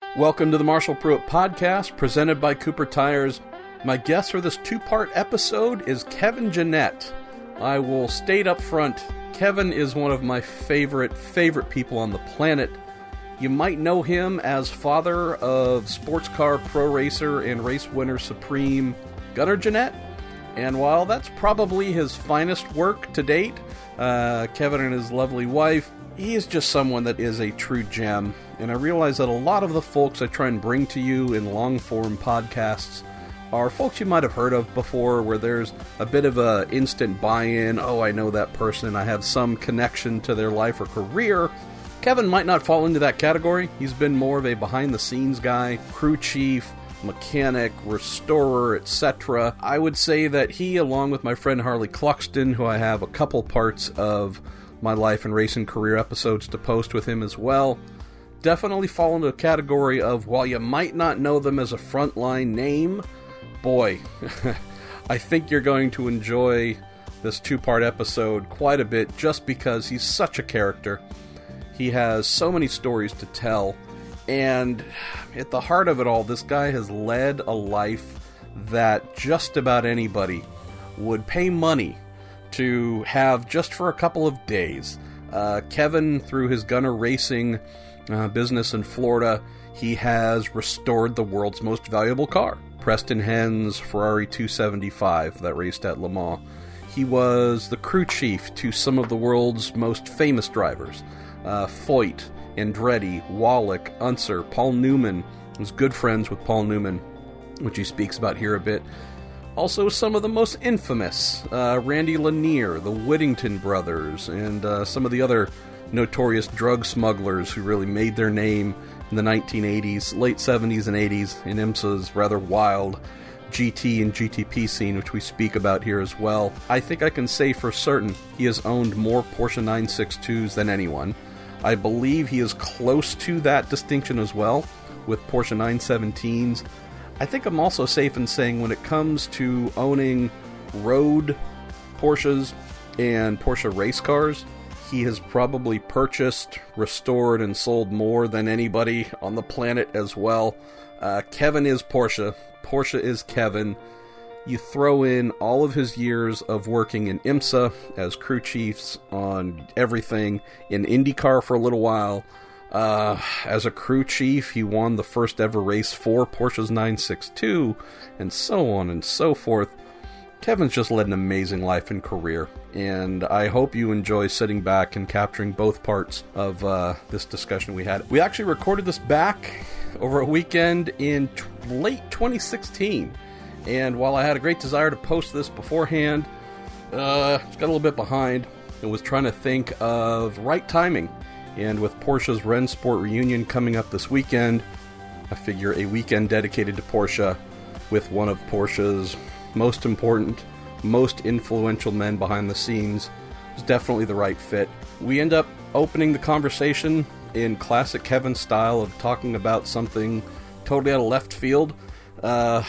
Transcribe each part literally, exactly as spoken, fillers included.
Welcome to the Marshall Pruitt Podcast, presented by Cooper Tires. My guest for this two-part episode is Kevin Jeanette. I will state up front, Kevin is one of my favorite, favorite people on the planet. You might know him as father of sports car pro racer and race winner supreme Gunnar Jeanette. And while that's probably his finest work to date, uh, Kevin and his lovely wife, he is just someone that is a true gem. And I realize that a lot of the folks I try and bring to you in long-form podcasts are folks you might have heard of before, where there's a bit of a instant buy-in. Oh, I know that person. I have some connection to their life or career. Kevin might not fall into that category. He's been more of a behind-the-scenes guy, crew chief, mechanic, restorer, et cetera. I would say that he, along with my friend Harley Cluxton, who I have a couple parts of my life and racing career episodes to post with him as well, definitely fall into a category of, while you might not know them as a frontline name, boy, I think you're going to enjoy this two-part episode quite a bit just because he's such a character. He has so many stories to tell, and at the heart of it all, this guy has led a life that just about anybody would pay money to have just for a couple of days. Uh, Kevin, through his Gunnar Racing uh, business in Florida, he has restored the world's most valuable car, Preston Henn's Ferrari two seventy-five that raced at Le Mans. He was the crew chief to some of the world's most famous drivers, uh, Foyt, Andretti, Wallach, Unser, Paul Newman. He was good friends with Paul Newman, which he speaks about here a bit. Also, some of the most infamous, uh, Randy Lanier, the Whittington brothers, and uh, some of the other notorious drug smugglers who really made their name in the nineteen eighties, late seventies and eighties in IMSA's rather wild G T and G T P scene, which we speak about here as well. I think I can say for certain he has owned more Porsche nine sixty-twos than anyone. I believe he is close to that distinction as well with Porsche nine seventeens. I think I'm also safe in saying when it comes to owning road Porsches and Porsche race cars, he has probably purchased, restored, and sold more than anybody on the planet as well. Uh, Kevin is Porsche. Porsche is Kevin. You throw in all of his years of working in IMSA as crew chiefs on everything, in IndyCar for a little while. Uh, as a crew chief, he won the first ever race for Porsche's nine sixty-two, and so on and so forth. Kevin's just led an amazing life and career, and I hope you enjoy sitting back and capturing both parts of uh, this discussion we had. We actually recorded this back over a weekend in t- late twenty sixteen, and while I had a great desire to post this beforehand, uh, just got a little bit behind and was trying to think of right timing. And with Porsche's Rennsport reunion coming up this weekend, I figure a weekend dedicated to Porsche with one of Porsche's most important, most influential men behind the scenes is definitely the right fit. We end up opening the conversation in classic Kevin style of talking about something totally out of left field. Uh,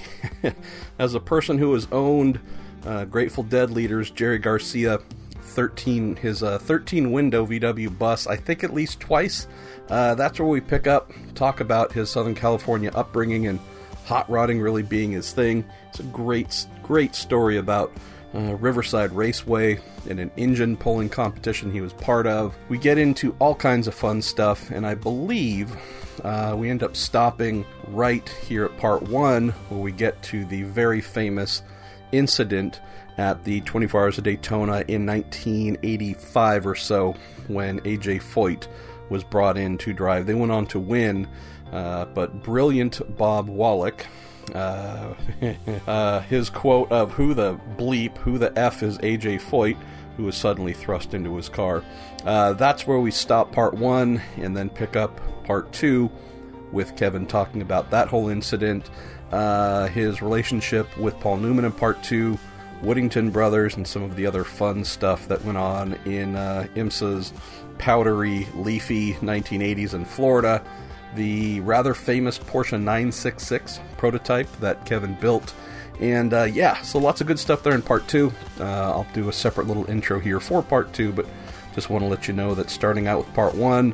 as a person who has owned uh, Grateful Dead leaders Jerry Garcia thirteen his uh, thirteen window V W bus, I think at least twice. Uh, that's where we pick up, talk about his Southern California upbringing and hot rodding really being his thing. It's a great, great story about uh, Riverside Raceway and an engine pulling competition he was part of. We get into all kinds of fun stuff, and I believe uh, we end up stopping right here at part one, where we get to the very famous incident at the twenty-four Hours of Daytona in nineteen eighty-five or so, when A J Foyt was brought in to drive. They went on to win, uh, but brilliant Bob Wallach, uh, uh, his quote of "Who the bleep, who the F is A J Foyt," who was suddenly thrust into his car. Uh, that's where we stop part one, and then pick up part two with Kevin talking about that whole incident, uh, his relationship with Paul Newman in part two, Whittington brothers, and some of the other fun stuff that went on in uh, IMSA's powdery, leafy nineteen eighties in Florida, the rather famous Porsche nine sixty-six prototype that Kevin built, and uh, yeah, so lots of good stuff there in part two. Uh, I'll do a separate little intro here for part two, but just want to let you know that starting out with part one,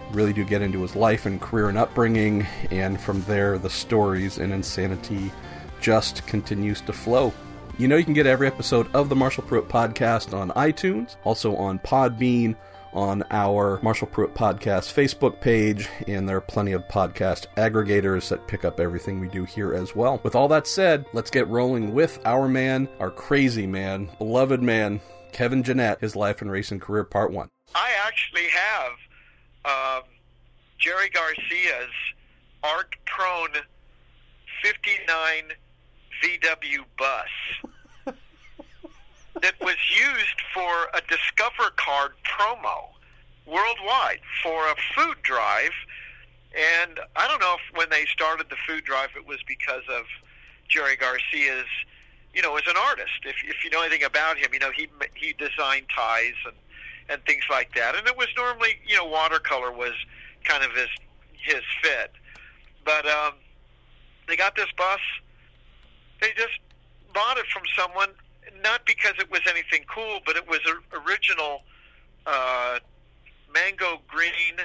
really do get into his life and career and upbringing, and from there the stories and insanity just continues to flow. You know, you can get every episode of the Marshall Pruett Podcast on iTunes, also on Podbean, on our Marshall Pruett Podcast Facebook page, and there are plenty of podcast aggregators that pick up everything we do here as well. With all that said, let's get rolling with our man, our crazy man, beloved man, Kevin Jeanette, his life and racing career, part one. I actually have um, Jerry Garcia's art-prone fifty-nine V W bus that was used for a Discover Card promo worldwide for a food drive. And I don't know if when they started the food drive it was because of Jerry Garcia's, you know, as an artist. If if you know anything about him, you know, he he designed ties and, and things like that. And it was normally, you know, watercolor was kind of his, his fit. But um, they got this bus. They just bought it from someone, not because it was anything cool, but it was a original uh, mango green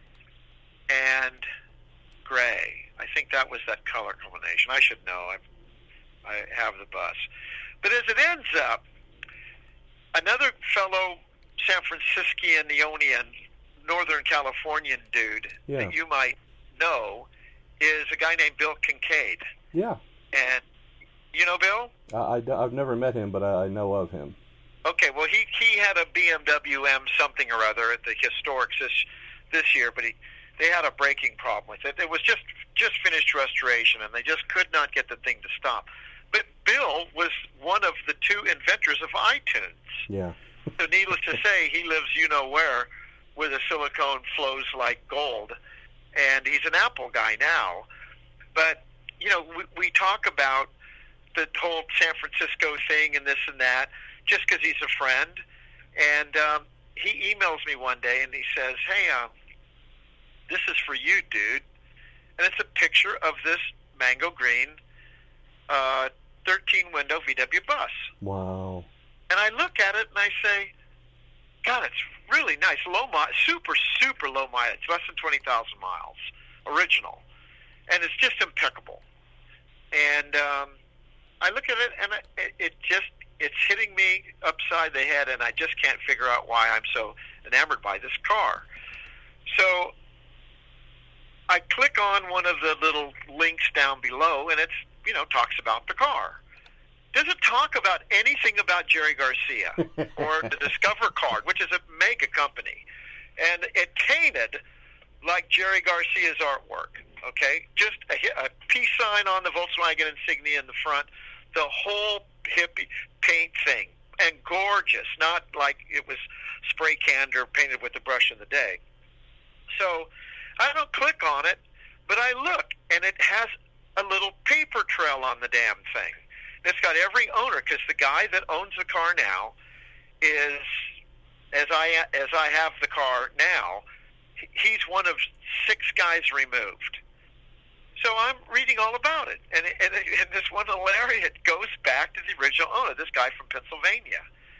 and gray. I think that was that color combination. I should know. I I have the bus. But as it ends up, another fellow San Franciscan, Neonian, Northern Californian dude yeah. that you might know is a guy named Bill Kincaid. Yeah. And you know Bill? I, I, I've never met him, but I, I know of him. Okay, well, he, he had a B M W M something or other at the Historics this, this year, but he they had a braking problem with it. It was just, just finished restoration, and they just could not get the thing to stop. But Bill was one of the two inventors of iTunes. Yeah. So needless to say, he lives you-know-where, where the silicone flows like gold, and he's an Apple guy now. But, you know, we, we talk about the whole San Francisco thing and this and that just because he's a friend. And um, he emails me one day, and he says, hey, um, this is for you, dude. And it's a picture of this mango green uh, thirteen-window V W bus. Wow. And I look at it, and I say, God, it's really nice. Low mi- super, super low mileage, less than twenty thousand miles, original. And it's just impeccable. And um, I look at it, and it, it just, it's hitting me upside the head, and I just can't figure out why I'm so enamored by this car. So I click on one of the little links down below, and it's, you know, talks about the car. Doesn't talk about anything about Jerry Garcia or the Discover Card, which is a mega company. And it painted like Jerry Garcia's artwork, okay? Just a, a peace sign on the Volkswagen insignia in the front, the whole hippie paint thing, and gorgeous, not like it was spray canned or painted with the brush of the day. So I don't click on it, but I look, and it has a little paper trail on the damn thing. It's got every owner, because the guy that owns the car now is, as I as I have the car now, he's one of six guys removed. So I'm reading all about it, and, and, and this one hilarious, it goes back to the original owner, this guy from Pennsylvania.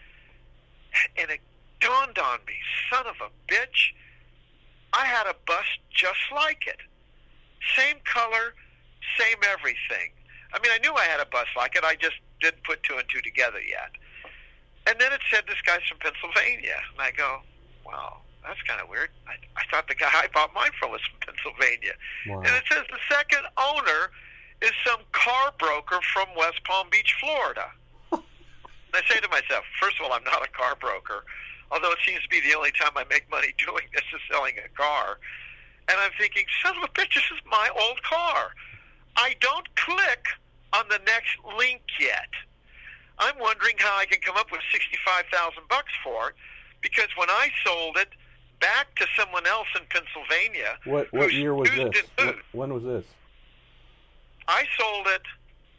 And it dawned on me, son of a bitch, I had a bus just like it. Same color, same everything. I mean, I knew I had a bus like it. I just didn't put two and two together yet. And then it said this guy's from Pennsylvania. And I go, wow, that's kind of weird. I, I thought the guy I bought mine from was from Pennsylvania. Wow. And it says the second owner is some car broker from West Palm Beach, Florida. And I say to myself, first of all, I'm not a car broker, although it seems to be the only time I make money doing this is selling a car. And I'm thinking, son of a bitch, this is my old car. I don't click on the next link yet. I'm wondering how I can come up with sixty-five thousand bucks for it, because when I sold it back to someone else in Pennsylvania, what what year was this? What, when was this? I sold it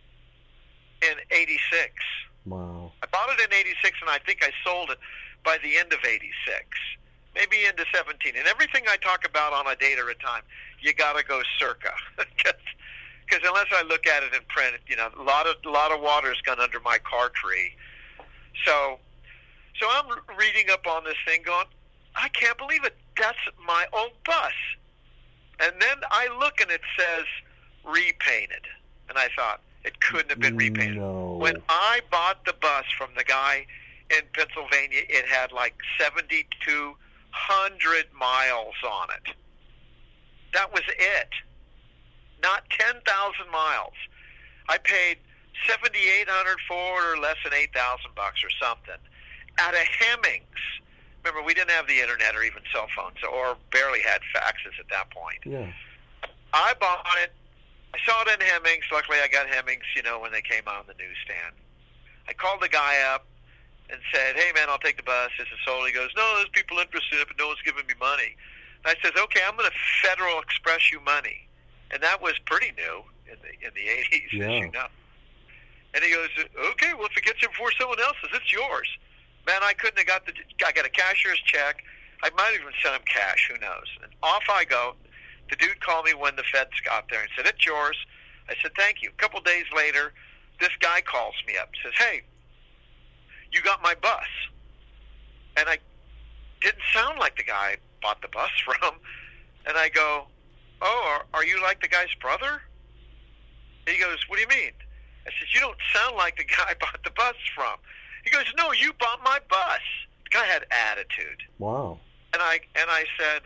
in eighty-six. Wow. I bought it in eighty-six, and I think I sold it by the end of eighty-six, maybe into seventeen. And everything I talk about on a date or a time, you got to go circa. Because unless I look at it in print, you know, a lot of a lot of water's gone under my car tree. So, so I'm reading up on this thing, going, I can't believe it. that's my old bus. And then I look and it says repainted. And I thought, it couldn't have been repainted. No. When I bought the bus from the guy in Pennsylvania, it had like seventy-two hundred miles on it. That was it. Not ten thousand miles. I paid seventy-eight hundred for it, or less than eight thousand bucks or something, at a Hemmings. Remember, we didn't have the internet or even cell phones, or barely had faxes at that point. Yeah. I bought it. I saw it in Hemmings. Luckily, I got Hemmings, you know, when they came out on the newsstand. I called the guy up and said, hey, man, I'll take the bus. This is sold. He goes, no, there's people interested in it, but no one's giving me money. And I said, okay, I'm going to Federal Express you money. And that was pretty new in the in the eighties, yeah. as you know. And he goes, okay, well, if it gets in before someone else's, it's yours. Man, I couldn't have got the, I got a cashier's check. I might have even sent him cash, who knows. And off I go. The dude called me when the feds got there and said, it's yours. I said, thank you. A couple days later, this guy calls me up and says, hey, you got my bus. And I didn't sound like the guy I bought the bus from. And I go, oh, are, are you like the guy's brother? And he goes, what do you mean? I said, you don't sound like the guy I bought the bus from. He goes, no, you bought my bus. The guy had attitude. Wow. And I and I said,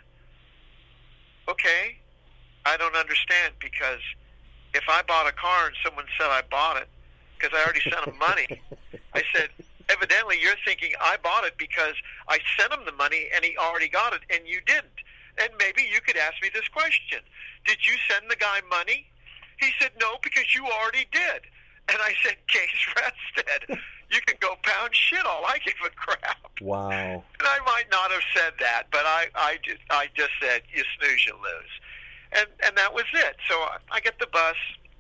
okay, I don't understand, because if I bought a car and someone said I bought it because I already sent him money, I said, evidently you're thinking I bought it because I sent him the money and he already got it and you didn't. And maybe you could ask me this question. Did you send the guy money? He said, no, because you already did. And I said, case rested. You can go pound shit. All I give a crap. Wow. And I might not have said that, but I, I, just, I just said, you snooze, you lose. And and that was it. So I, I get the bus.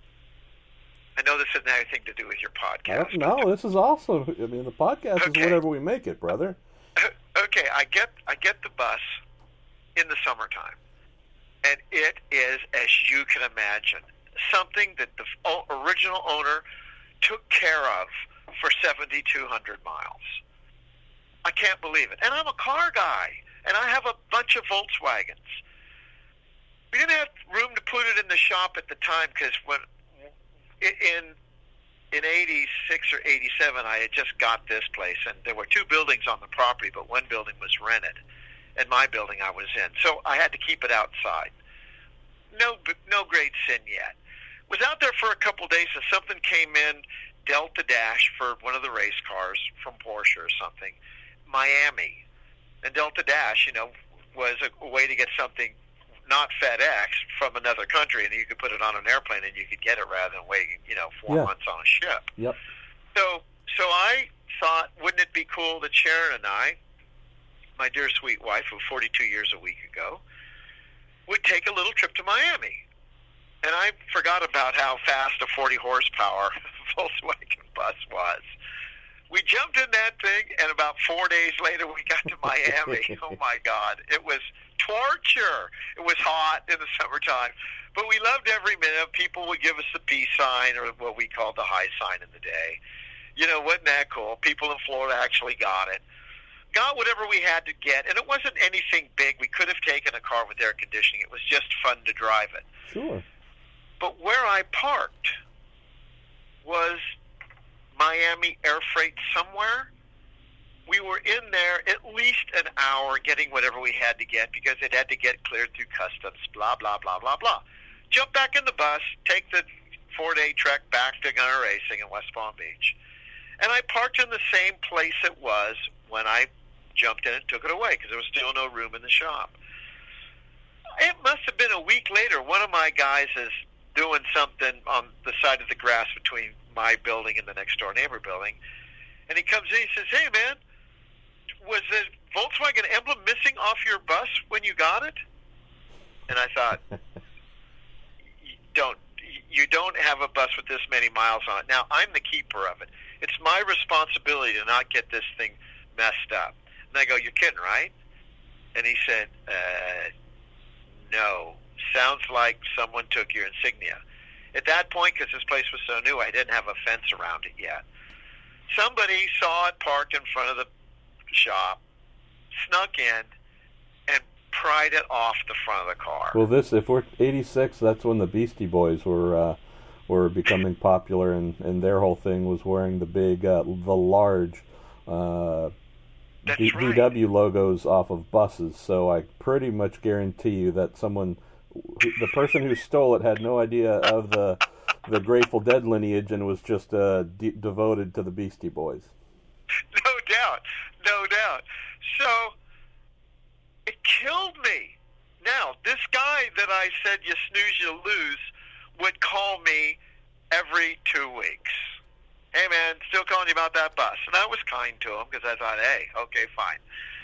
I know this doesn't have anything to do with your podcast. No, this is awesome. I mean, the podcast okay. is whatever we make it, brother. Okay, I get I get the bus in the summertime, and it is, as you can imagine, something that the original owner took care of for seventy-two hundred miles. I can't believe it. And I'm a car guy, and I have a bunch of Volkswagens. We didn't have room to put it in the shop at the time, because when in in eighty-six or eighty-seven, I had just got this place, and there were two buildings on the property, but one building was rented, and my building I was in. So I had to keep it outside. No, no great sin yet. Was out there for a couple of days, and something came in, Delta Dash for one of the race cars from Porsche or something, Miami. And Delta Dash, you know, was a, a way to get something not FedEx from another country, and you could put it on an airplane and you could get it rather than waiting, you know, four yeah. months on a ship. Yep. So, so I thought, wouldn't it be cool that Sharon and I, my dear sweet wife of forty-two years a week ago, would take a little trip to Miami? And I forgot about how fast a forty horsepower Volkswagen bus was. We jumped in that thing, and about four days later, we got to Miami. Oh, my God. It was torture. It was hot in the summertime. But we loved every minute. People would give us the peace sign, or what we called the high sign in the day. You know, wasn't that cool? People in Florida actually got it. Got whatever we had to get, and it wasn't anything big. We could have taken a car with air conditioning. It was just fun to drive it. Sure. But where I parked was Miami Air Freight somewhere. We were in there at least an hour getting whatever we had to get, because it had to get cleared through customs, blah, blah, blah, blah, blah. Jump back in the bus, take the four-day trek back to Gunner Racing in West Palm Beach. And I parked in the same place it was when I jumped in and took it away, because there was still no room in the shop. It must have been a week later. One of my guys is doing something on the side of the grass between my building and the next door neighbor building, and he comes in and he says, hey, man, was the Volkswagen emblem missing off your bus when you got it? And I thought, you don't you don't have a bus with this many miles on it. Now, I'm the keeper of it. It's my responsibility to not get this thing messed up. And I go, you're kidding, right? And he said, uh, no. Sounds like someone took your insignia. At that point, because this place was so new, I didn't have a fence around it yet. Somebody saw it parked in front of the shop, snuck in, and pried it off the front of the car. Well, this if we're eighty-six, that's when the Beastie Boys were uh, were becoming popular, and, and their whole thing was wearing the big, uh, the large uh, v- right. V W logos off of buses. So I pretty much guarantee you that someone, the person who stole it, had no idea of the the Grateful Dead lineage and was just uh, de- devoted to the Beastie Boys. No doubt, no doubt. So it killed me. Now, this guy that I said you snooze, you lose would call me every two weeks. Hey, man, still calling you about that bus. And I was kind to him because I thought, hey, okay, fine.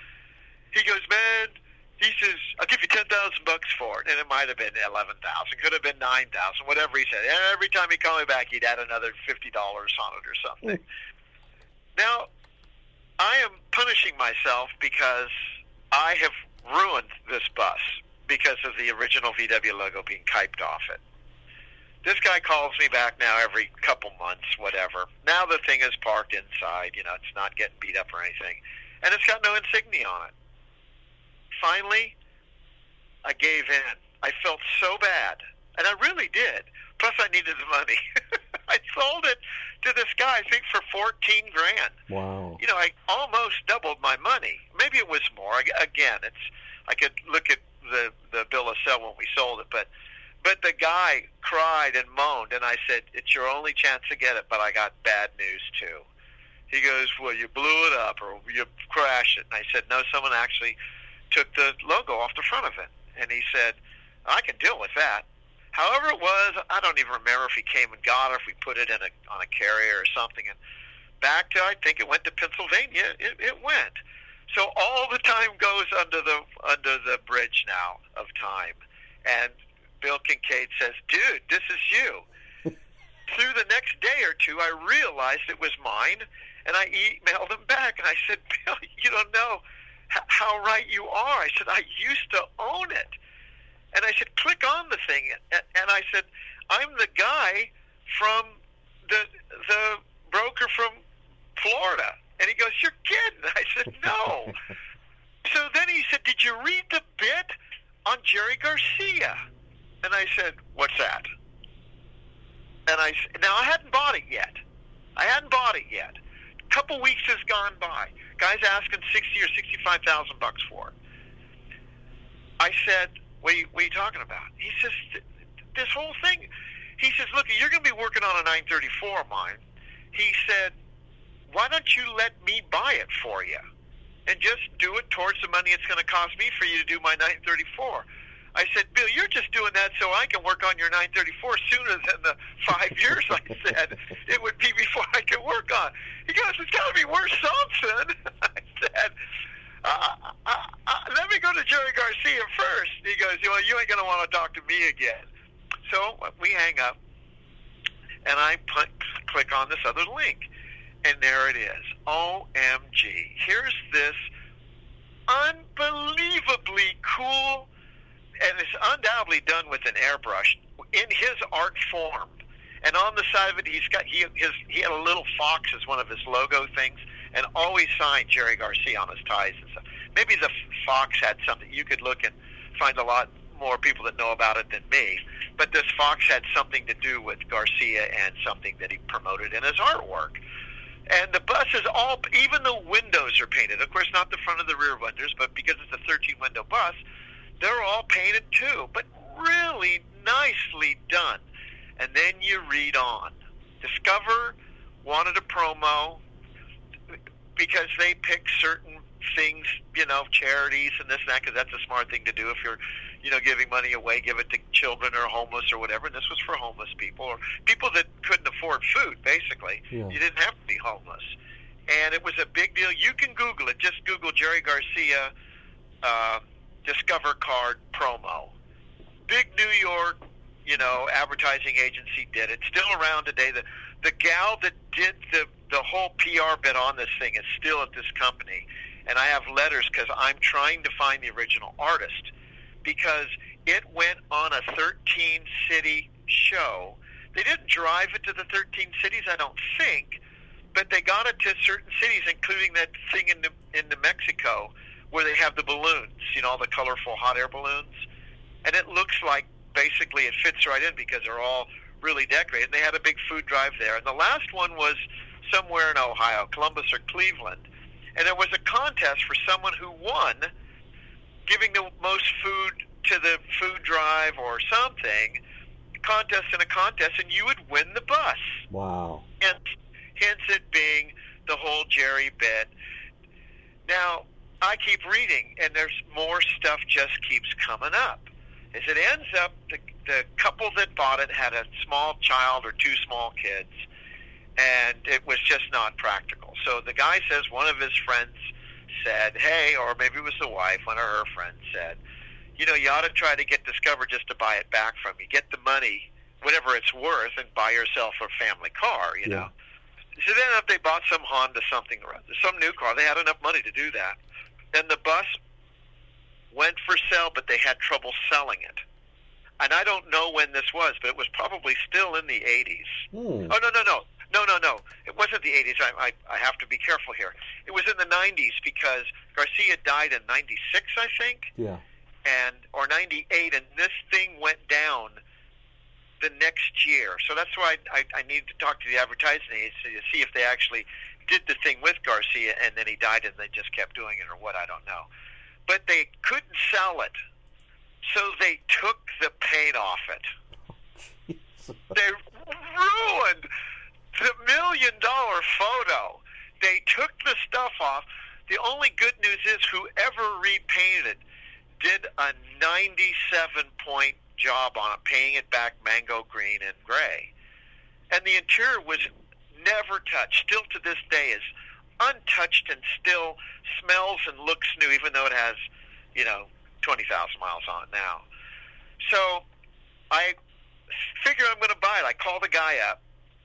He goes, man, he says, I'll give you ten thousand bucks for it. And it might have been eleven thousand, could have been nine thousand, whatever he said. And every time he called me back, he'd add another fifty dollars on it or something. Mm. Now, I am punishing myself because I have ruined this bus because of the original V W logo being typed off it. This guy calls me back now every couple months, whatever. Now the thing is parked inside. You know, it's not getting beat up or anything. And it's got no insignia on it. Finally, I gave in. I felt so bad. And I really did. Plus, I needed the money. I sold it to this guy, I think, for fourteen grand. Wow. You know, I almost doubled my money. Maybe it was more. Again, it's I could look at the, the bill of sale when we sold it, but but the guy cried and moaned, and I said, it's your only chance to get it, but I got bad news, too. He goes, well, you blew it up, or you crashed it. And I said, no, someone actually took the logo off the front of it. And he said, I can deal with that. However it was, I don't even remember if he came and got it, or if we put it in a on a carrier or something. And back to, I think it went to Pennsylvania. It, it went. So all the time goes under the under the bridge now of time. And Bill Kincaid says, dude, this is you. Through the next day or two, I realized it was mine, and I emailed him back, and I said, Bill, you don't know h- how right you are. I said, I used to own it. And I said, click on the thing. And I said, I'm the guy from the the broker from Florida. And he goes, you're kidding. I said, no. So then he said, did you read the bit on Jerry Garcia? And I said, what's that? And I now I hadn't bought it yet. I hadn't bought it yet. A couple weeks has gone by. Guy's asking sixty or sixty-five thousand bucks for it. I said, what are, you, what are you talking about? He says, this whole thing. He says, look, you're going to be working on a nine thirty-four of mine. He said, why don't you let me buy it for you and just do it towards the money it's going to cost me for you to do my nine thirty-four? I said, Bill, you're just doing that so I can work on your nine thirty-four sooner than the five years I said it would be before I could work on. He goes, it's got to be worth something. I said, uh, uh, uh, let me go to Jerry Garcia first. He goes, well, you ain't going to want to talk to me again. So we hang up, and I put, click on this other link, and there it is. O M G. Here's this unbelievably cool, and it's undoubtedly done with an airbrush in his art form. And on the side of it, he's got he his he had a little fox as one of his logo things, and always signed Jerry Garcia on his ties and stuff. Maybe the fox had something. You could look and find a lot more people that know about it than me. But this fox had something to do with Garcia and something that he promoted in his artwork. And the bus is all, even the windows are painted. Of course, not the front of the rear windows, but because it's a thirteen-window bus, they're all painted too, but really nicely done. And then you read on. Discover wanted a promo because they pick certain things, you know, charities and this and that, because that's a smart thing to do if you're, you know, giving money away, give it to children or homeless or whatever. And this was for homeless people or people that couldn't afford food, basically. Yeah. You didn't have to be homeless. And it was a big deal. You can Google it. Just Google Jerry Garcia uh, Discover Card promo. Big New York, you know, advertising agency did it. Still around today. The the gal that did the, the whole P R bit on this thing is still at this company. And I have letters because I'm trying to find the original artist because it went on a thirteen-city show. They didn't drive it to the thirteen cities, I don't think, but they got it to certain cities, including that thing in New, in New Mexico where they have the balloons, you know, all the colorful hot air balloons. And it looks like basically it fits right in because they're all really decorated. And they had a big food drive there. And the last one was somewhere in Ohio, Columbus or Cleveland. And there was a contest for someone who won giving the most food to the food drive or something, contest in a contest, and you would win the bus. Wow. Hence, hence it being the whole Jerry bit. Now, I keep reading, and there's more stuff just keeps coming up. As it ends up, the, the couple that bought it had a small child or two small kids, and it was just not practical. So the guy says one of his friends said, hey, or maybe it was the wife, one of her friends said, you know, you ought to try to get Discover just to buy it back from you. Get the money, whatever it's worth, and buy yourself a family car, you yeah. know. So then if they bought some Honda something or other, some new car, they had enough money to do that. And the bus went for sale, but they had trouble selling it. And I don't know when this was, but it was probably still in the eighties. Hmm. Oh, no, no, no. No, no, no. It wasn't the eighties. I, I, I have to be careful here. It was in the nineties because Garcia died in ninety-six, I think. Yeah. And or ninety-eight, and this thing went down the next year. So that's why I, I, I need to talk to the advertising agency to see if they actually did the thing with Garcia, and then he died, and they just kept doing it, or what, I don't know. But they couldn't sell it, so they took the paint off it. Oh, they ruined the million-dollar photo. They took the stuff off. The only good news is whoever repainted it did a ninety-seven point job on it, painting it back mango green and gray. And the interior was never touched. Still to this day is untouched and still smells and looks new, even though it has, you know, twenty thousand miles on it now. So I figure I'm going to buy it. I call the guy up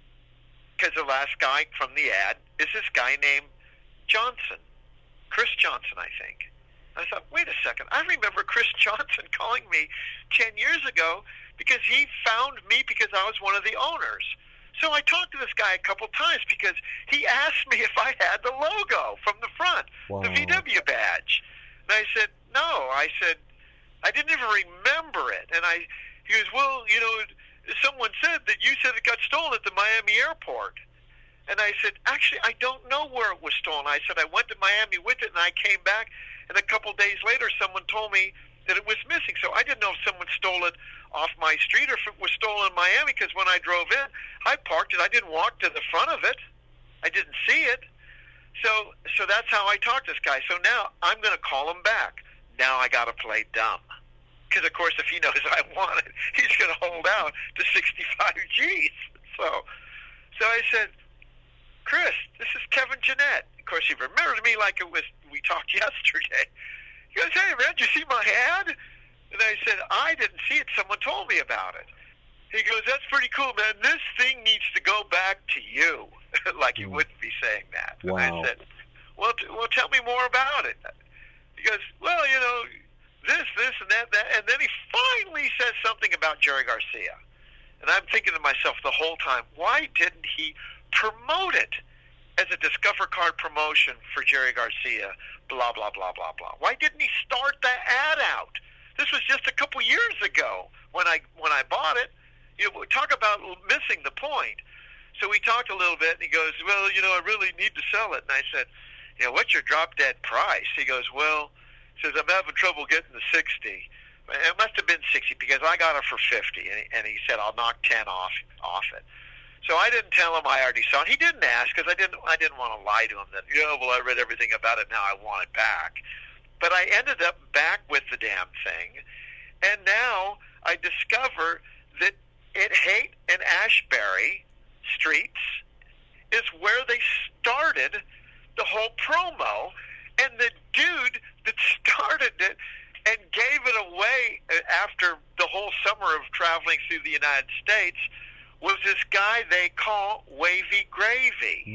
because the last guy from the ad is this guy named Johnson, Chris Johnson, I think. I thought, wait a second, I remember Chris Johnson calling me ten years ago because he found me because I was one of the owners. So I talked to this guy a couple times because he asked me if I had the logo from the front, wow. the V W badge. And I said, no. I said, I didn't even remember it. And I, he goes, well, you know, someone said that you said it got stolen at the Miami airport. And I said, actually, I don't know where it was stolen. I said, I went to Miami with it, and I came back, and a couple days later, someone told me that it was missing. So I didn't know if someone stole it off my street or if it was stolen in Miami, because when I drove in, I parked it. I didn't walk to the front of it. I didn't see it. So so that's how I talked to this guy. So now I'm going to call him back. Now I got to play dumb. Because, of course, if he knows I want it, he's going to hold out to sixty-five G's. So, so I said, Chris, this is Kevin Jeanette. Of course, he remembered me like it was we talked yesterday. He goes, hey, man, did you see my ad? And I said, I didn't see it. Someone told me about it. He goes, that's pretty cool, man. This thing needs to go back to you. Like he wouldn't be saying that. Wow. And I said, well, t- well, tell me more about it. He goes, well, you know, this, this, and that, that. And then he finally says something about Jerry Garcia. And I'm thinking to myself the whole time, why didn't he promote it as a Discover Card promotion for Jerry Garcia, blah, blah, blah, blah, blah? Why didn't he start that ad out? This was just a couple years ago when I when I bought it. You know, talk about missing the point. So we talked a little bit, and he goes, well, you know, I really need to sell it. And I said, you know, what's your drop-dead price? He goes, well, says, I'm having trouble getting the sixty. It must have been sixty because I got it for fifty. And he, and he said, I'll knock ten off off it. So I didn't tell him I already saw it. He didn't ask because I didn't, I didn't want to lie to him that, you know, well, I read everything about it, now I want it back. But I ended up back with the damn thing, and now I discover that at Haight and Ashbury Streets is where they started the whole promo, and the dude that started it and gave it away after the whole summer of traveling through the United States was this guy they call Wavy Gravy.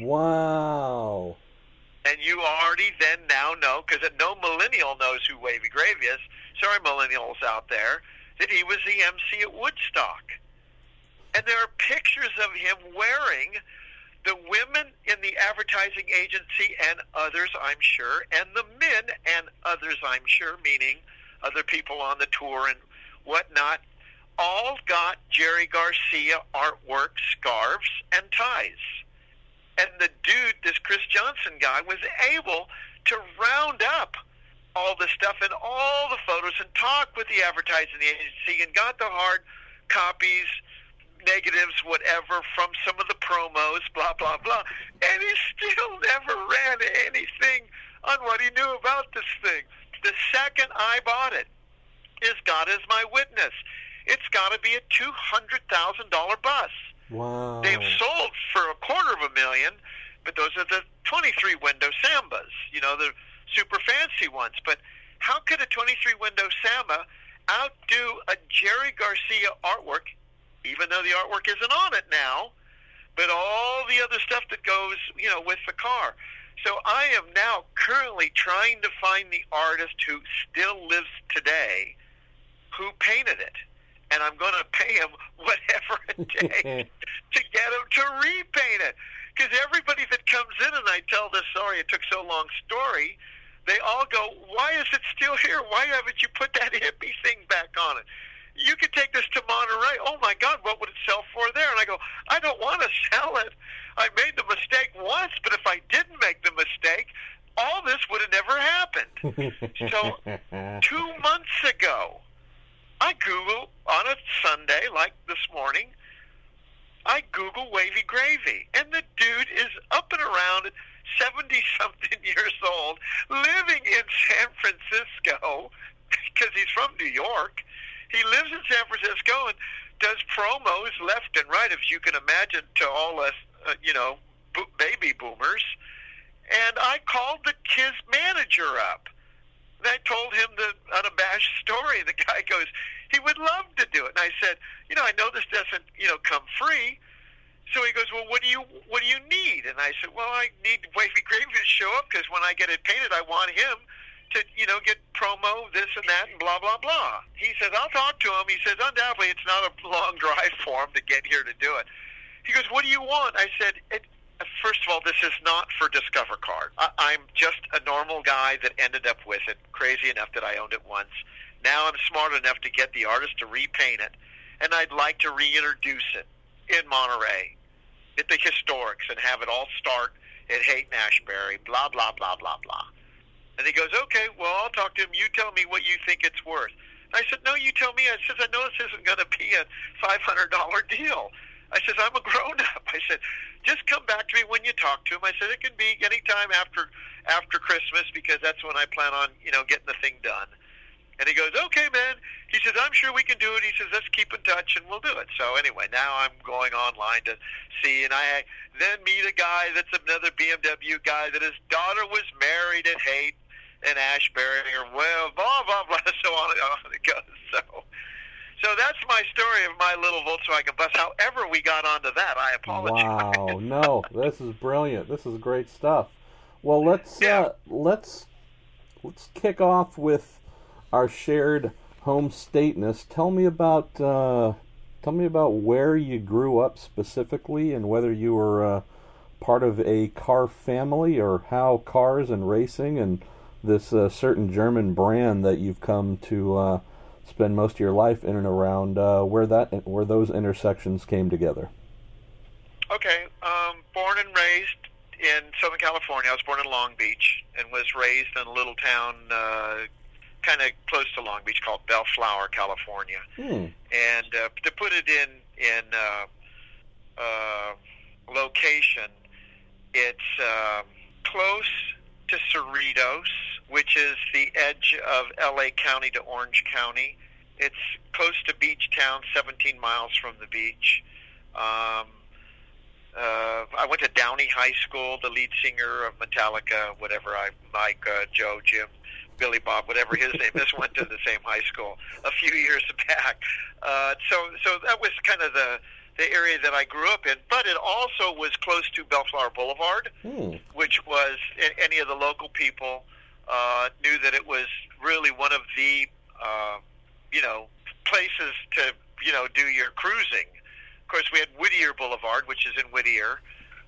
Wow. And you already then now know, because no millennial knows who Wavy Gravy is, sorry millennials out there, that he was the M C at Woodstock. And there are pictures of him wearing The women in the advertising agency and others, I'm sure, and the men and others, I'm sure, meaning other people on the tour and whatnot, all got Jerry Garcia artwork scarves and ties. And the dude, this Chris Johnson guy, was able to round up all the stuff and all the photos and talk with the advertising agency and got the hard copies, negatives, whatever, from some of the promos, blah, blah, blah. And he still never ran anything on what he knew about this thing. The second I bought it, is God is my witness, it's got to be a two hundred thousand dollars bus. Wow. They've sold for a quarter of a million, but those are the twenty-three window Sambas, you know, the super fancy ones. But how could a twenty-three window Samba outdo a Jerry Garcia artwork, even though the artwork isn't on it now, but all the other stuff that goes, you know, with the car? So I am now currently trying to find the artist who still lives today who painted it. And I'm going to pay him whatever it takes to get him to repaint it. Because everybody that comes in and I tell this, sorry, it took so long story, they all go, why is it still here? Why haven't you put that hippie thing back on it? You could take this to Monterey. Oh, my God, what would it sell for there? And I go, I don't want to sell it. I made the mistake once, but if I didn't make the mistake, all this would have never happened. So two months ago, I Google on a Sunday, like this morning, I Google Wavy Gravy, and the dude is up and around seventy-something years old, living in San Francisco, because he's from New York. He lives in San Francisco and does promos left and right, if you can imagine, to all us, uh, you know, bo- baby boomers. And I called the his manager up. And I told him the unabashed story. The guy goes, he would love to do it. And I said, you know, I know this doesn't, you know, come free. So he goes, well, what do you what do you need? And I said, well, I need Wavy Gravy to show up because when I get it painted, I want him to, you know, get promo, this and that, and blah, blah, blah. He says, I'll talk to him. He says, undoubtedly, it's not a long drive for him to get here to do it. He goes, what do you want? I said, it, first of all, this is not for Discover Card. I, I'm just a normal guy that ended up with it, crazy enough that I owned it once. Now I'm smart enough to get the artist to repaint it, and I'd like to reintroduce it in Monterey at the Historics and have it all start at Haight-Ashbury, blah, blah, blah, blah, blah. And he goes, okay, well, I'll talk to him. You tell me what you think it's worth. I said, no, you tell me. I said, I know this isn't going to be a five hundred dollars deal. I said, I'm a grown-up. I said, just come back to me when you talk to him. I said, it can be any time after after Christmas because that's when I plan on, you know, getting the thing done. And he goes, okay, man. He says, I'm sure we can do it. He says, let's keep in touch, and we'll do it. So anyway, now I'm going online to see, and I then meet a guy that's another B M W guy that his daughter was married at Haight and Ashbury, or well, blah, blah, blah, so on and on it goes. So, so that's my story of my little Volkswagen bus. However we got onto that, I apologize. Wow, no, this is brilliant. This is great stuff. Well, let's yeah. uh, let's let's kick off with our shared home stateness. Tell me about uh, tell me about where you grew up specifically, and whether you were uh, part of a car family, or how cars and racing and this uh, certain German brand that you've come to uh, spend most of your life in and around, uh, where that where those intersections came together. Okay, um, born and raised in Southern California. I was born in Long Beach and was raised in a little town uh, kind of close to Long Beach called Bellflower, California. Hmm. And uh, to put it in in uh, uh, location, it's uh, close to Cerritos, which is the edge of L A County to Orange County. It's close to Beach Town, seventeen miles from the beach. Um, uh, I went to Downey High School. The lead singer of Metallica, whatever, I Mike, uh, Joe, Jim, Billy Bob, whatever his name is, went to the same high school a few years back. Uh, so, so that was kind of the the area that I grew up in, but it also was close to Bellflower Boulevard, Hmm. which was, any of the local people uh, knew that it was really one of the, uh, you know, places to, you know, do your cruising. Of course, we had Whittier Boulevard, which is in Whittier,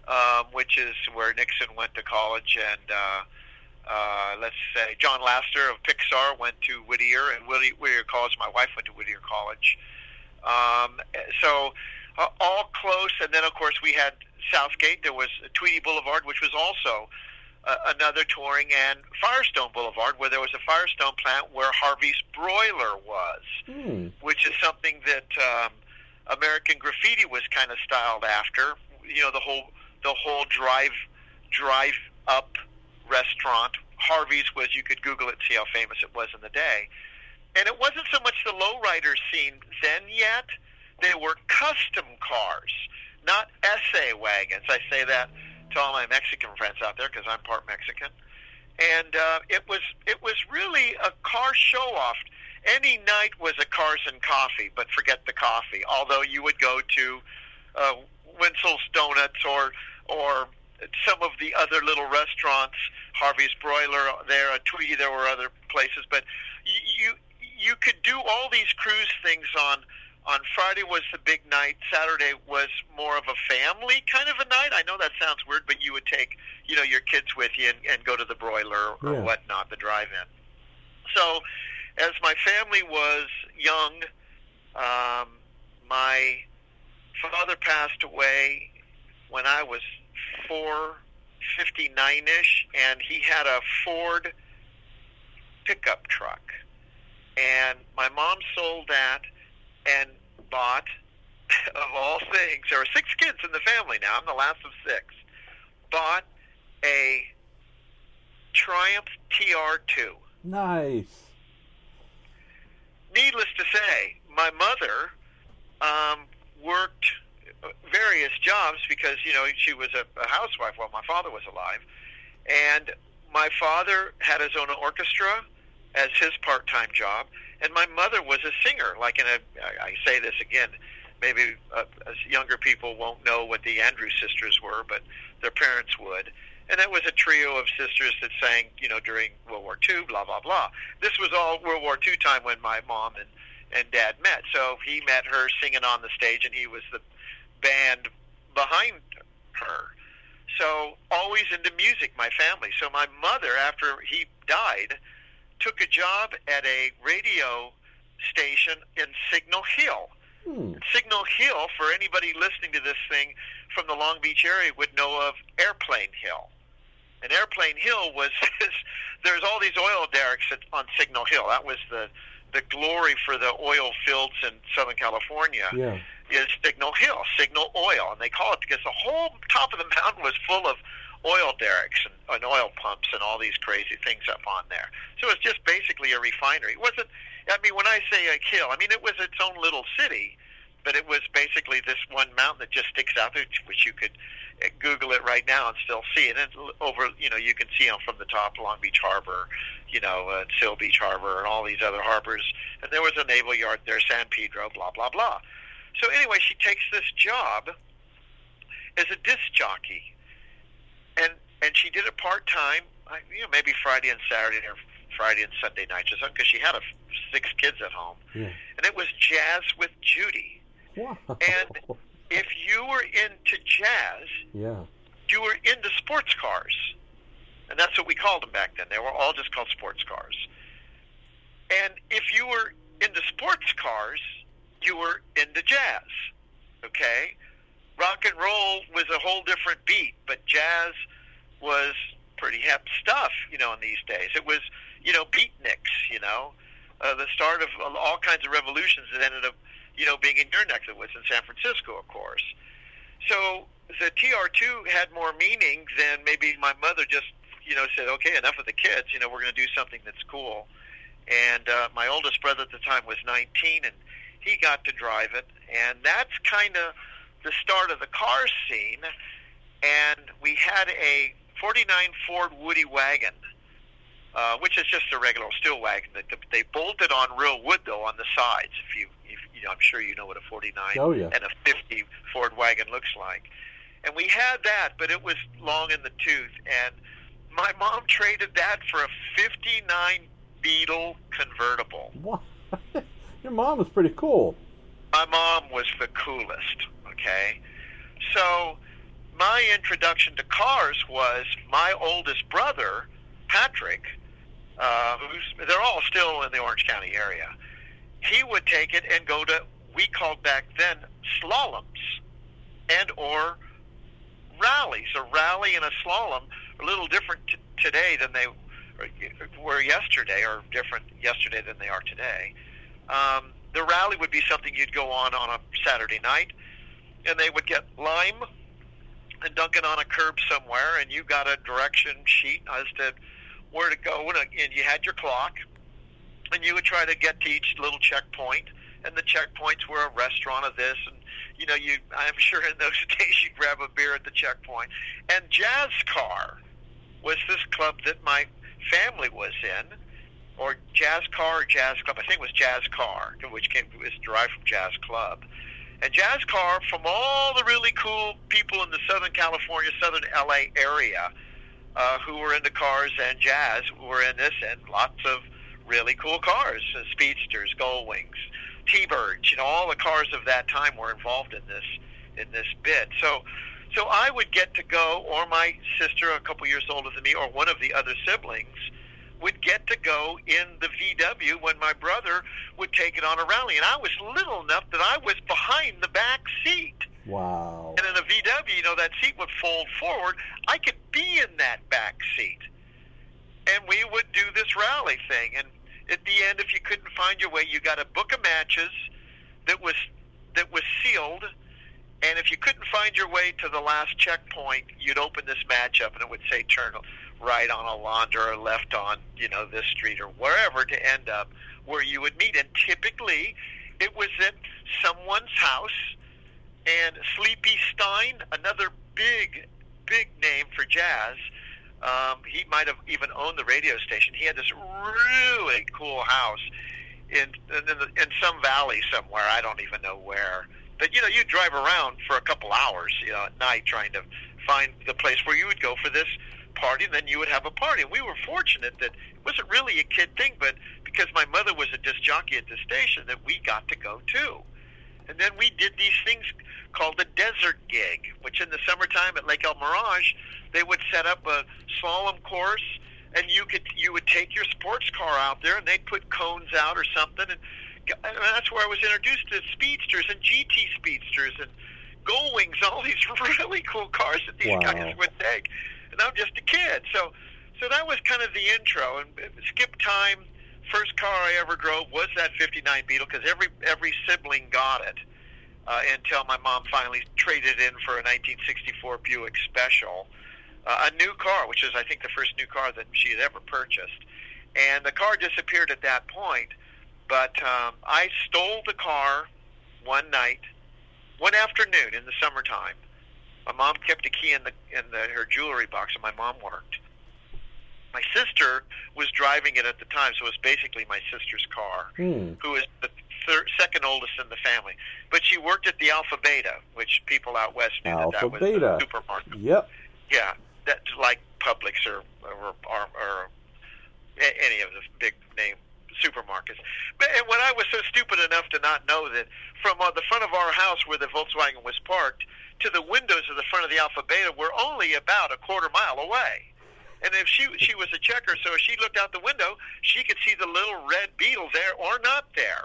um, which is where Nixon went to college, and uh, uh, let's say John Lasseter of Pixar went to Whittier, and Whittier College. My wife went to Whittier College. Um, so uh, all close, and then of course we had Southgate. There was Tweedy Boulevard, which was also uh, another touring, and Firestone Boulevard, where there was a Firestone plant where Harvey's Broiler was, mm. which is something that um, American Graffiti was kind of styled after. You know, the whole the whole drive drive up restaurant. Harvey's was, you could Google it and see how famous it was in the day. And it wasn't so much the lowrider scene then yet. They were custom cars, not essay wagons. I say that to all my Mexican friends out there because I'm part Mexican. And uh, it was it was really a car show-off. Any night was a Cars and Coffee, but forget the coffee. Although you would go to uh, Winsel's Donuts or or some of the other little restaurants, Harvey's Broiler there, at Tweedy, there were other places. But you you could do all these cruise things on on Friday was the big night. Saturday was more of a family kind of a night. I know that sounds weird, but you would take, you know, your kids with you and, and go to the Broiler or yeah. whatnot, the drive-in. So as my family was young, um, my father passed away when I was four fifty-nine-ish, and he had a Ford pickup truck. And my mom sold that and bought, of all things, there were six kids in the family now, I'm the last of six, bought a Triumph T R two. Nice. Needless to say, my mother um, worked various jobs because, you know, she was a, a housewife while my father was alive. And my father had his own orchestra as his part-time job, and my mother was a singer. Like in a, I say this again, maybe uh, as younger people won't know what the Andrews Sisters were, but their parents would. And that was a trio of sisters that sang, you know, during World War Two, blah, blah, blah. This was all World War Two time when my mom and, and dad met. So he met her singing on the stage, and he was the band behind her. So always into music, my family. So my mother, after he died, took a job at a radio station in Signal Hill. Hmm. Signal Hill, for anybody listening to this thing from the Long Beach area, would know of Airplane Hill. And Airplane Hill was this, there's all these oil derricks at, on Signal Hill. That was the the glory for the oil fields in Southern California. Yeah. Is Signal Hill, Signal Oil, and they call it because the whole top of the mountain was full of oil derricks and, and oil pumps and all these crazy things up on there. So it's just basically a refinery. It wasn't, I mean, when I say a hill, I mean, it was its own little city, but it was basically this one mountain that just sticks out there, which you could Google it right now and still see it. And over, you know, you can see them from the top, Long Beach Harbor, you know, uh, Seal Beach Harbor and all these other harbors. And there was a naval yard there, San Pedro, blah, blah, blah. So anyway, she takes this job as a disc jockey. And and she did it part-time, you know, maybe Friday and Saturday or Friday and Sunday nights or something, because she had a, six kids at home. Yeah. And it was Jazz with Judy. Wow. And if you were into jazz, yeah. you were into sports cars. And that's what we called them back then. They were all just called sports cars. And if you were into sports cars, you were into jazz, okay? Rock and roll was a whole different beat, but jazz was pretty hip stuff, you know, in these days. It was, you know, beatniks, you know, uh, the start of all kinds of revolutions that ended up, you know, being in your neck of the woods in San Francisco, of course. So the T R two had more meaning than maybe my mother just, you know, said, okay, enough of the kids, you know, we're going to do something that's cool. And uh, my oldest brother at the time was nineteen, and he got to drive it. And that's kind of the start of the car scene. And we had a forty-nine Ford Woody wagon, uh, which is just a regular steel wagon. That they bolted on real wood, though, on the sides. If you, if, you know, I'm sure you know what a forty-nine oh, yeah. and a fifty Ford wagon looks like. And we had that, but it was long in the tooth. And my mom traded that for a fifty-nine Beetle convertible. What? Your mom was pretty cool. My mom was the coolest, okay? So my introduction to cars was my oldest brother, Patrick, uh, who's, they're all still in the Orange County area. He would take it and go to, we called back then, slaloms and or rallies. A rally and a slalom are a little different t- today than they were yesterday, or different yesterday than they are today. Um, the rally would be something you'd go on on a Saturday night, and they would get lime and dunk it on a curb somewhere, and you got a direction sheet as to where to go, and, and you had your clock, and you would try to get to each little checkpoint, and the checkpoints were a restaurant of this, and you know, you I'm sure in those days you'd grab a beer at the checkpoint. And Jazz Car was this club that my family was in, or Jazz Car or Jazz Club. I think it was Jazz Car, which came was derived from Jazz Club. And Jazz Car, from all the really cool people in the Southern California, Southern L A area uh, who were into cars and jazz, were in this, and lots of really cool cars, uh, Speedsters, Gullwings, T-Birds, you know, all the cars of that time were involved in this in this bit. So, so I would get to go, or my sister, a couple years older than me, or one of the other siblings, would get to go in the V W when my brother would take it on a rally. And I was little enough that I was behind the back seat. Wow. And in a V W, you know, that seat would fold forward. I could be in that back seat. And we would do this rally thing. And at the end, if you couldn't find your way, you got a book of matches that was that was sealed. And if you couldn't find your way to the last checkpoint, you'd open this match up, and it would say turn right on Alondra or left on, you know, this street or wherever to end up where you would meet. And typically, it was at someone's house. And Sleepy Stein, another big, big name for jazz, um, he might have even owned the radio station. He had this really cool house in in, the, in some valley somewhere. I don't even know where. But, you know, you'd drive around for a couple hours, you know, at night trying to find the place where you would go for this party, and then you would have a party. And we were fortunate that it wasn't really a kid thing, but because my mother was a disc jockey at the station, that we got to go too. And then we did these things called the Desert Gig, which in the summertime at Lake El Mirage, they would set up a slalom course, and you could you would take your sports car out there, and they'd put cones out or something, and, and that's where I was introduced to Speedsters and G T Speedsters and Gullwings, all these really cool cars that these wow. guys would take. And I'm just a kid, so so that was kind of the intro. And skip time. First car I ever drove was that fifty-nine Beetle, because every every sibling got it uh, until my mom finally traded in for a nineteen sixty-four Buick Special, uh, a new car, which is I think the first new car that she had ever purchased. And the car disappeared at that point, but um, I stole the car one night, one afternoon in the summertime. My mom kept a key in the in the, her jewelry box, and my mom worked. My sister was driving it at the time, so it was basically my sister's car, hmm. who is the third, second oldest in the family. But she worked at the Alpha Beta, which people out west knew Alpha that that was Beta. the supermarket. Yep. Yeah, that's like Publix or or, or or any of the big name supermarkets. But and when I was so stupid enough to not know that from uh, the front of our house where the Volkswagen was parked to the windows of the front of the Alpha Beta were only about a quarter mile away. And if she she was a checker, so if she looked out the window, she could see the little red Beetle there or not there.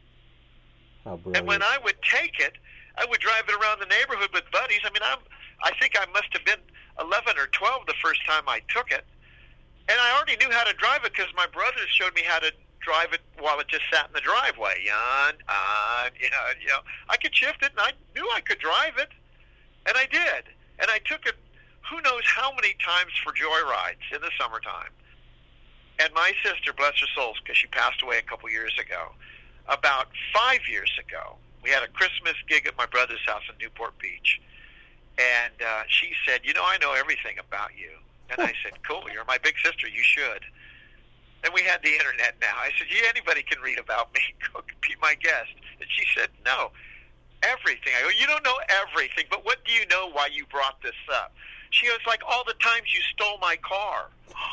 How brilliant. And when I would take it, I would drive it around the neighborhood with buddies. I mean, I'm I think I must have been eleven or twelve the first time I took it. And I already knew how to drive it because my brothers showed me how to drive it while it just sat in the driveway. On, on, you know, you know, I could shift it, and I knew I could drive it. And I did. And I took it who knows how many times for joyrides in the summertime. And my sister, bless her soul, because she passed away a couple years ago, about five years ago, we had a Christmas gig at my brother's house in Newport Beach. And uh, she said, you know, I know everything about you. And I said, cool, you're my big sister, you should. And we had the internet now. I said, yeah, anybody can read about me, go be my guest. And she said, no, everything. I go, you don't know everything, but what do you know why you brought this up? She goes, like all the times you stole my car.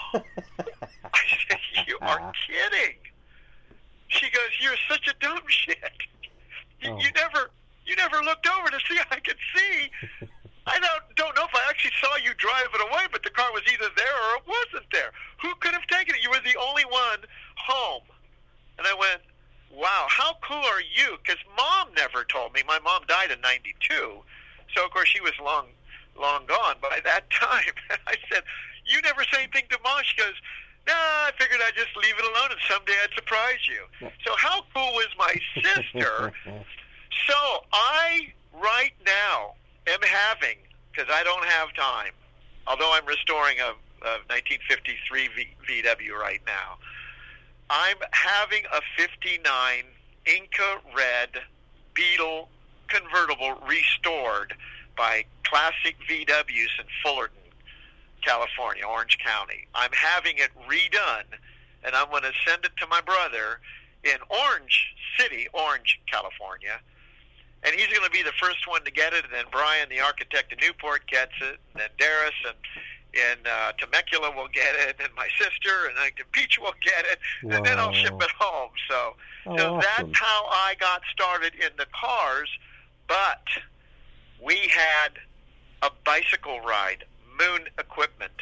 I said, you are kidding. She goes, you're such a dumb shit. You, oh. you never you never looked over to see I could see. I don't don't know if you drive it away, but the car was either there or it wasn't there. Who could have taken it? You were the only one home. And I went, wow, how cool are you? Because Mom never told me. My mom died in ninety-two, so of course she was long, long gone by that time. I said, you never say anything to Mom? She goes, nah, I figured I'd just leave it alone and someday I'd surprise you. So how cool was my sister? So I, right now, am having, because I don't have time, although I'm restoring a, a nineteen fifty-three v, VW right now, I'm having a fifty-nine Inca Red Beetle convertible restored by Classic V Ws in Fullerton, California, Orange County. I'm having it redone, and I'm going to send it to my brother in Orange City, Orange, California. And he's going to be the first one to get it, and then Brian, the architect in Newport, gets it, and then Darius and in uh, Temecula will get it, and my sister and Huntington Beach will get it, wow. And then I'll ship it home. So, oh, so awesome. That's how I got started in the cars. But we had a bicycle ride, Moon Equipment,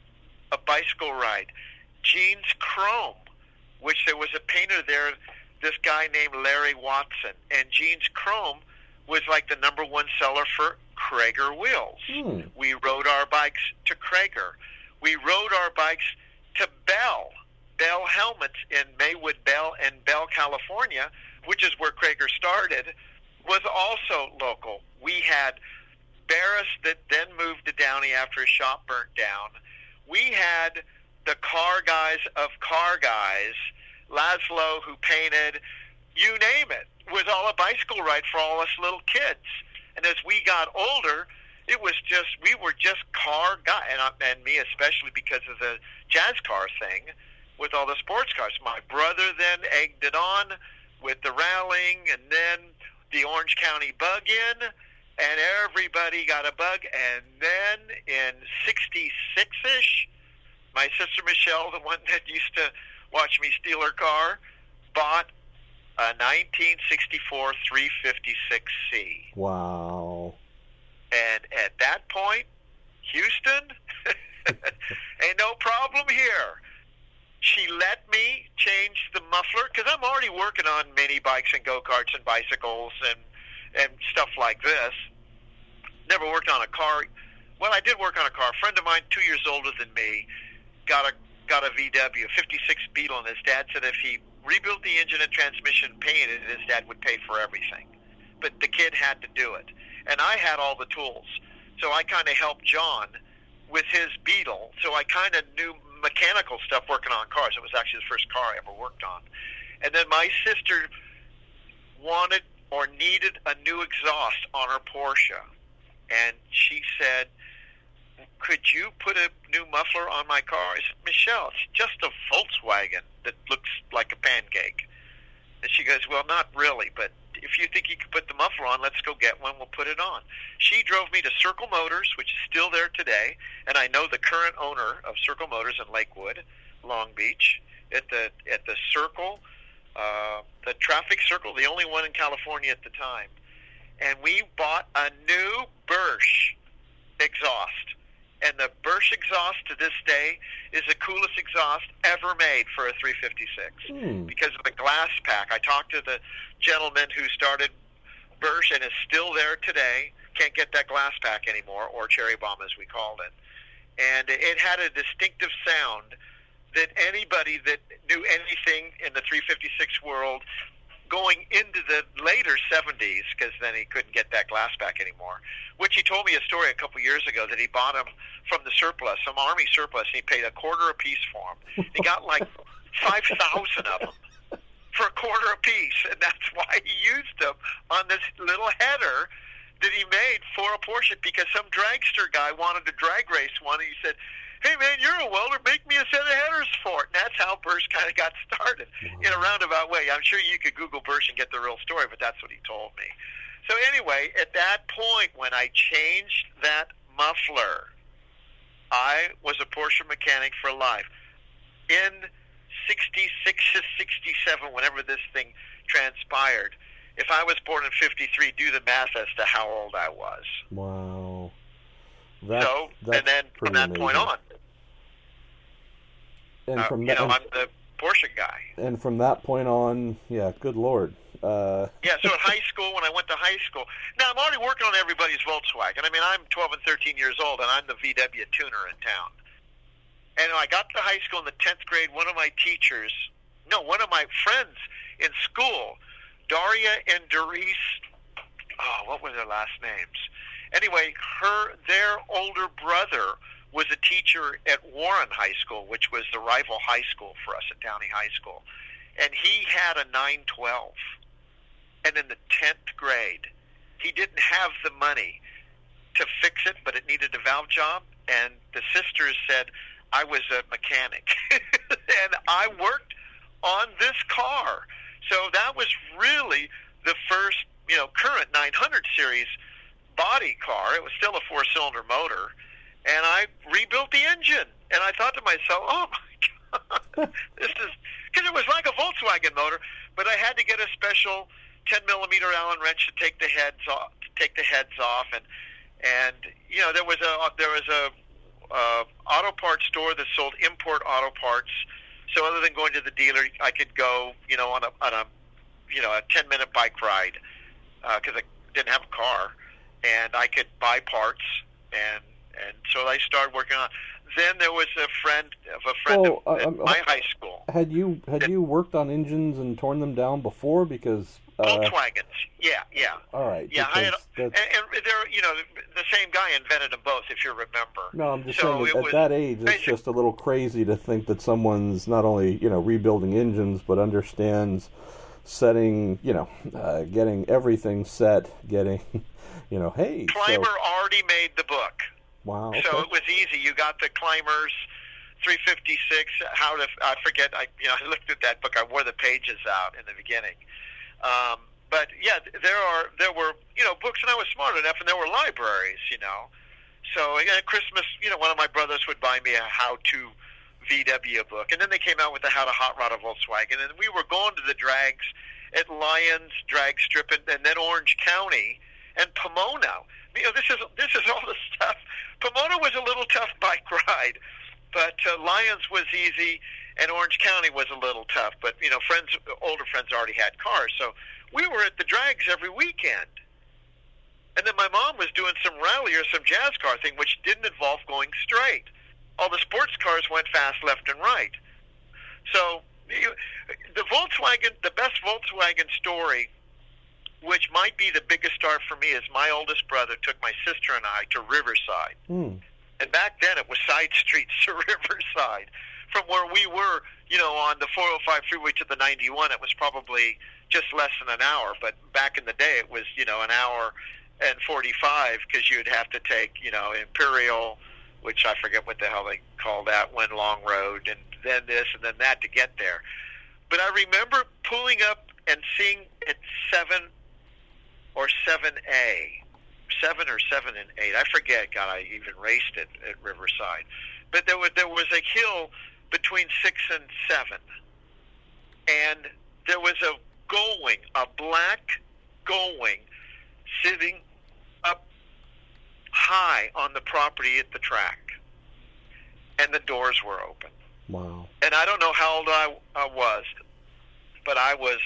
a bicycle ride, Jeans Chrome, which there was a painter there, this guy named Larry Watson, and Jeans Chrome was like the number one seller for Krager wheels. Hmm. We rode our bikes to Krager. We rode our bikes to Bell, Bell Helmets in Maywood, Bell, and Bell, California, which is where Krager started, was also local. We had Barris that then moved to Downey after his shop burnt down. We had the car guys of car guys, Laszlo, who painted, you name it, was all a bicycle ride for all us little kids. And as we got older, it was just, we were just car guys, and, and me especially because of the jazz car thing with all the sports cars. My brother then egged it on with the rallying, and then the Orange County Bug-In, and everybody got a bug. And then in sixty-six-ish, my sister Michelle, the one that used to watch me steal her car, bought a nineteen sixty-four three fifty-six C. Wow. And at that point, Houston, ain't no problem here. She let me change the muffler, because I'm already working on mini bikes and go-karts and bicycles and, and stuff like this. Never worked on a car. Well, I did work on a car. A friend of mine, two years older than me, got a got a V W, a fifty-six Beetle, and his dad said if he rebuilt the engine and transmission, painted it, his dad would pay for everything. But the kid had to do it. And I had all the tools. So I kind of helped John with his Beetle. So I kind of knew mechanical stuff working on cars. It was actually the first car I ever worked on. And then my sister wanted or needed a new exhaust on her Porsche. And she said, could you put a new muffler on my car? I said, Michelle, it's just a Volkswagen that looks like a pancake. And she goes, well, not really, but if you think you could put the muffler on, let's go get one, we'll put it on. She drove me to Circle Motors, which is still there today, and I know the current owner of Circle Motors in Lakewood, Long Beach, at the at the Circle, uh, the traffic circle, the only one in California at the time. And we bought a new Bursch exhaust. And the Bursch exhaust to this day is the coolest exhaust ever made for a three fifty-six hmm. because of the glass pack. I talked to the gentleman who started Bursch and is still there today. Can't get that glass pack anymore, or cherry bomb as we called it. And it had a distinctive sound that anybody that knew anything in the three fifty-six world going into the later seventies, because then he couldn't get that glass back anymore, which he told me a story a couple years ago that he bought them from the surplus, some Army surplus, and he paid a quarter a piece for them. He got like five thousand of them for a quarter a piece, and that's why he used them on this little header that he made for a Porsche, because some dragster guy wanted to drag race one, and he said, hey, man, you're a welder, make me a set of headers for it. And that's how Bursch kind of got started in a roundabout way. I'm sure you could Google Bursch and get the real story, but that's what he told me. So anyway, at that point, when I changed that muffler, I was a Porsche mechanic for life. In sixty-six to sixty-seven, whenever this thing transpired, if I was born in fifty-three, do the math as to how old I was. Wow. That, so, and then from that amazing. point on, and uh, from you that, know, and, I'm the Porsche guy. and from that point on, yeah, good Lord. Uh, yeah, so at high school, when I went to high school, now I'm already working on everybody's Volkswagen. I mean, I'm twelve and thirteen years old, and I'm the V W tuner in town. And I got to high school in the tenth grade. One of my teachers, no, one of my friends in school, Daria and Doris, oh, what were their last names? Anyway, her, their older brother was a teacher at Warren High School, which was the rival high school for us at Downey High School. And he had a nine twelve. And in the tenth grade, he didn't have the money to fix it, but it needed a valve job. And the sisters said, I was a mechanic. And I worked on this car. So that was really the first, you know, current nine hundred series body car. It was still a four-cylinder motor. And I rebuilt the engine. And I thought to myself, oh, my God, this is, because it was like a Volkswagen motor, but I had to get a special ten millimeter Allen wrench to take the heads off, to take the heads off. And, and you know, there was a, there was a, uh, auto parts store that sold import auto parts. So other than going to the dealer, I could go, you know, on a, on a, you know, a ten minute bike ride, uh, cause I didn't have a car, and I could buy parts. And, and so I started working on. Then there was a friend of a friend oh, of, uh, at um, my high school. Had you had you worked on engines and torn them down before? Because uh, Volkswagens, yeah, yeah. All right, yeah. I had, and, that's... and they're, you know, the same guy invented them both, if you remember. No, I'm just so saying that at that age, it's just a little crazy to think that someone's not only, you know, rebuilding engines, but understands setting, you know, uh, getting everything set, getting, you know, hey. Climber so... already made the book. Wow. Okay. So it was easy. You got the Climbers, three fifty-six. How to? I forget. I you know I looked at that book. I wore the pages out in the beginning. Um, but yeah, there are there were you know books, and I was smart enough, and there were libraries. You know, so at Christmas, you know, one of my brothers would buy me a how-to V W book, and then they came out with the How to Hot Rod a Volkswagen, and we were going to the drags at Lyons Drag Strip, and, and then Orange County and Pomona. You know, this is this is all the stuff. Pomona was a little tough bike ride, but uh, Lyons was easy, and Orange County was a little tough. But you know, friends, older friends already had cars, so we were at the drags every weekend. And then my mom was doing some rally or some jazz car thing, which didn't involve going straight. All the sports cars went fast left and right. So you, the Volkswagen, the best Volkswagen story, which might be the biggest start for me, is my oldest brother took my sister and I to Riverside. Mm. And back then it was side streets to Riverside. From where we were, you know, on the four oh five freeway to the ninety-one, it was probably just less than an hour. But back in the day, it was, you know, an hour and forty-five, because you'd have to take, you know, Imperial, which I forget what the hell they call that, Win Long Road, and then this and then that to get there. But I remember pulling up and seeing at seven or seven A, seven or seven and eight. I forget. God, I even raced it at Riverside. But there was there was a hill between six and seven, and there was a Gullwing, a black Gullwing, sitting up high on the property at the track, and the doors were open. Wow. And I don't know how old I, I was, but I was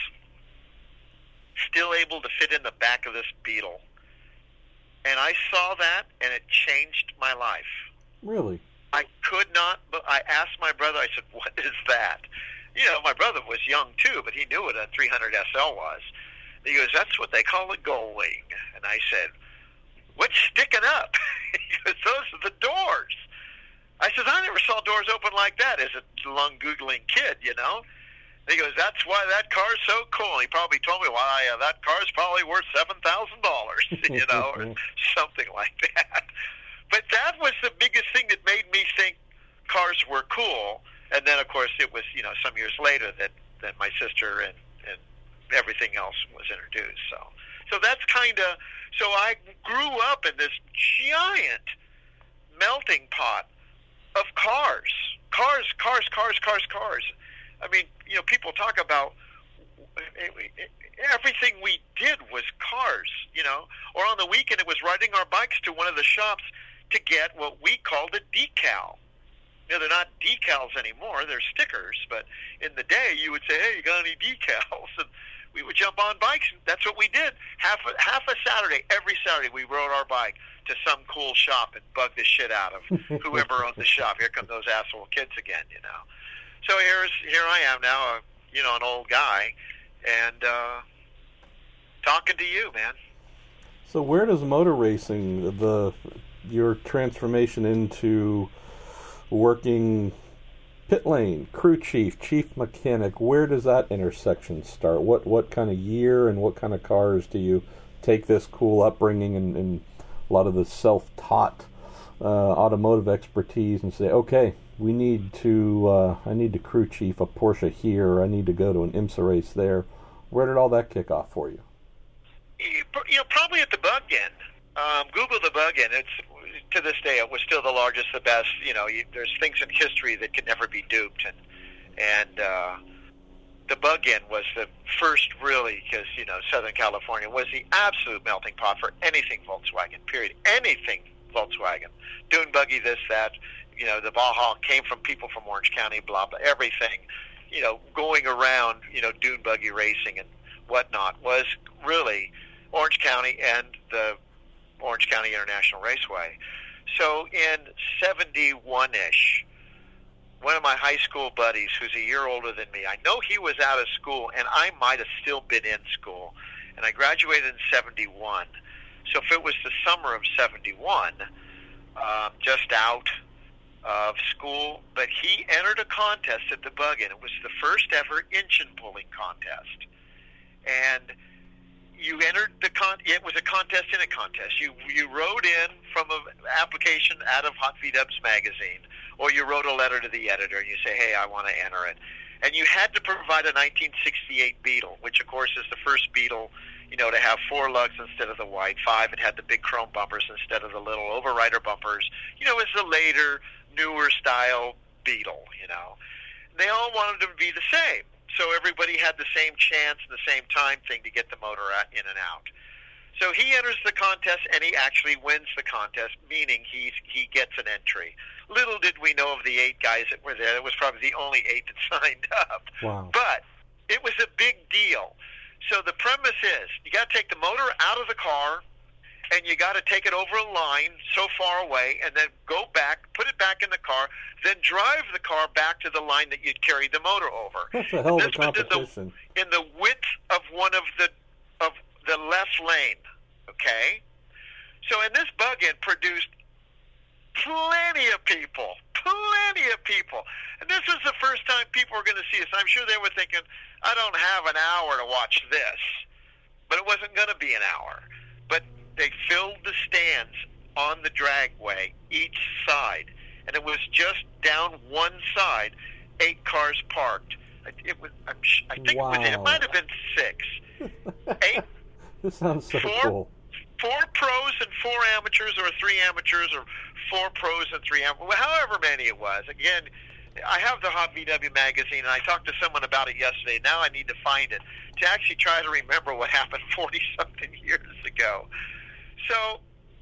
still able to fit in the back of this Beetle. And I saw that, and it changed my life. Really? I could not, but I asked my brother, I said, what is that? You know, my brother was young too, but he knew what a three hundred S L was. He goes, that's what they call a Gullwing. And I said, what's sticking up? He goes, those are the doors. I said, I never saw doors open like that as a long Googling kid, you know. He goes, that's why that car's so cool. And he probably told me, why well, uh, that car's probably worth seven thousand dollars, you know, or something like that. But that was the biggest thing that made me think cars were cool. And then, of course, it was, you know, some years later that, that my sister and, and everything else was introduced. So so that's kind of, so I grew up in this giant melting pot of cars. Cars, cars, cars, cars, cars. I mean, you know, people talk about everything we did was cars, you know. Or on the weekend, it was riding our bikes to one of the shops to get what we called a decal. You know, they're not decals anymore, they're stickers, but in the day you would say, hey, you got any decals? And we would jump on bikes, and that's what we did. Half a, half a Saturday, every Saturday, we rode our bike to some cool shop and bugged the shit out of whoever owned the shop. Here come those asshole kids again, you know. So here's here I am now, a, you know, an old guy, and uh, talking to you, man. So where does motor racing, the your transformation into working pit lane, crew chief, chief mechanic, where does that intersection start? What what kind of year and what kind of cars do you take this cool upbringing and, and a lot of the self-taught uh, automotive expertise and say, okay, we need to, uh, I need to crew chief a Porsche here, I need to go to an IMSA race there. Where did all that kick off for you? You know, probably at the bug end. Um, Google the bug end. It's, to this day, it was still the largest, the best. You know, you, there's things in history that can never be duped, and and uh, the bug end was the first, really, because you know, Southern California was the absolute melting pot for anything Volkswagen. Period. Anything Volkswagen. Dune buggy, this, that. You know, the Baja came from people from Orange County. Blah blah. Everything. You know, going around. You know, dune buggy racing and whatnot was really Orange County and the Orange County International Raceway. So in seventy-one-ish, one of my high school buddies, who's a year older than me, I know he was out of school, and I might have still been in school, and I graduated in seventy-one. So if it was the summer of seventy-one, um, just out of school, but he entered a contest at the Bug Inn. It was the first ever engine pulling contest. And you entered the con. It was a contest in a contest. You you wrote in from an application out of Hot V Dubs magazine, or you wrote a letter to the editor and you say, "Hey, I want to enter it." And you had to provide a nineteen sixty-eight Beetle, which of course is the first Beetle, you know, to have four lugs instead of the white. Five, it had the big chrome bumpers instead of the little overrider bumpers. You know, it was the later, newer style Beetle. You know, they all wanted them to be the same. So everybody had the same chance and the same time thing to get the motor in and out. So he enters the contest, and he actually wins the contest, meaning he's, he gets an entry. Little did we know of the eight guys that were there. It was probably the only eight that signed up. Wow. But it was a big deal. So the premise is you got to take the motor out of the car, and you got to take it over a line so far away, and then go back, put it back in the car, then drive the car back to the line that you'd carried the motor over. That's a hell of a this was competition. in the, in the width of one of the of the left lane. Okay, so and this bug-in produced plenty of people, plenty of people, and this was the first time people were going to see us. I'm sure they were thinking, I don't have an hour to watch this, but it wasn't going to be an hour. But they filled the stands on the dragway, each side, and it was just down one side, eight cars parked. It was, I'm, I think wow. it was, it might have been six. Eight. This sounds so four, cool. Four pros and four amateurs, or three amateurs, or four pros and three amateurs, however many it was. Again, I have the Hot V W magazine, and I talked to someone about it yesterday. Now I need to find it to actually try to remember what happened forty-something years ago. So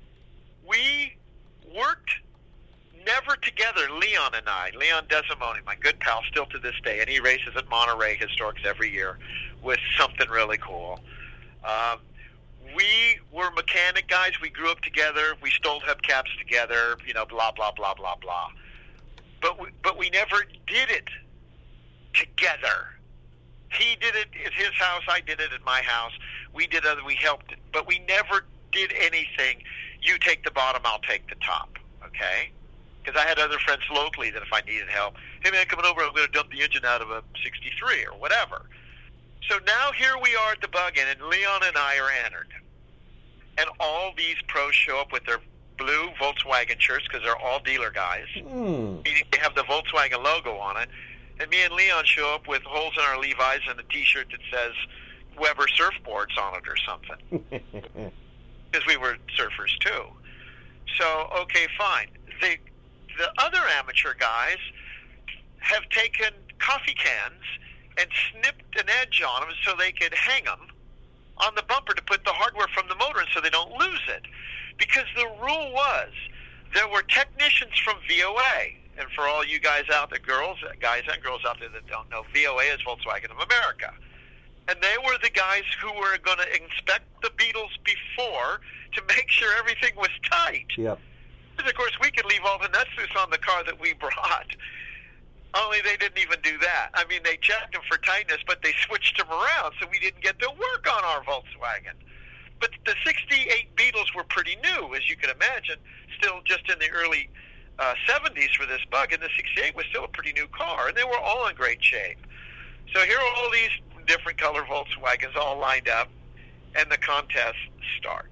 we worked never together, Leon and I, Leon Desimone, my good pal still to this day, and he races at Monterey Historics every year with something really cool. Um, we were mechanic guys. We grew up together. We stole hubcaps together, you know, blah, blah, blah, blah, blah. But we, but we never did it together. He did it at his house. I did it at my house. We did other, we helped it. But we never did anything. You take the bottom, I'll take the top, okay? Because I had other friends locally that if I needed help, hey, man, coming over, I'm going to dump the engine out of a sixty-three or whatever. So now here we are at the Bug-In, and Leon and I are entered. And all these pros show up with their blue Volkswagen shirts because they're all dealer guys. Mm. They have the Volkswagen logo on it. And me and Leon show up with holes in our Levi's and a T-shirt that says Weber Surfboards on it or something. Because we were surfers too. So, okay, fine. The, the other amateur guys have taken coffee cans and snipped an edge on them so they could hang them on the bumper to put the hardware from the motor in so they don't lose it. Because the rule was there were technicians from V O A. And for all you guys out there, girls, guys and girls out there that don't know, V O A is Volkswagen of America. And they were the guys who were going to inspect the Beetles before to make sure everything was tight. Yep. And of course, we could leave all the nuts loose on the car that we brought. Only they didn't even do that. I mean, they checked them for tightness, but they switched them around, so we didn't get to work on our Volkswagen. But the sixty-eight Beetles were pretty new, as you can imagine, still just in the early uh, seventies for this bug, and the sixty-eight was still a pretty new car, and they were all in great shape. So here are all these different color Volkswagens all lined up, and the contest starts.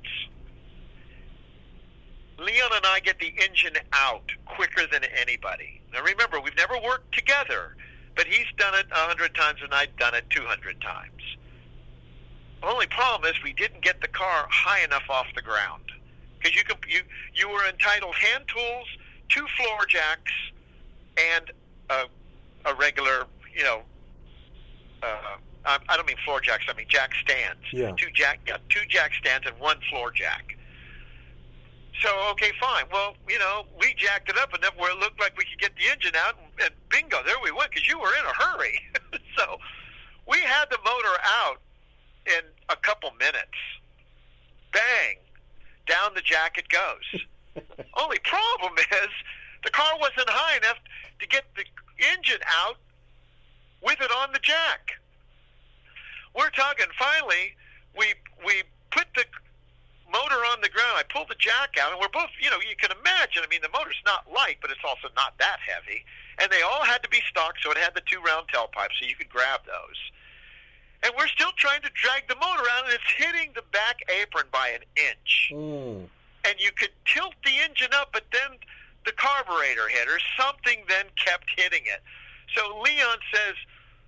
Leon and I get the engine out quicker than anybody. Now remember, we've never worked together, but he's done it a hundred times and I've done it two hundred times. The only problem is we didn't get the car high enough off the ground. Because you, could- you, you were entitled hand tools, two floor jacks, and a, a regular, you know, uh, I, I don't mean floor jacks, I mean jack stands. Yeah. Two jack, yeah, two jack stands and one floor jack. So, okay, fine. Well, you know, we jacked it up enough where it looked like we could get the engine out, and, and bingo, there we went, because you were in a hurry. So we had the motor out in a couple minutes. Bang! Down the jack it goes. Only problem is the car wasn't high enough to get the engine out with it on the jack. We're talking, finally, we we put the motor on the ground. I pulled the jack out, and we're both, you know, you can imagine, I mean, the motor's not light, but it's also not that heavy. And they all had to be stock, so it had the two round tailpipes, so you could grab those. And we're still trying to drag the motor out, and it's hitting the back apron by an inch. Mm. And you could tilt the engine up, but then the carburetor hit, or something then kept hitting it. So Leon says,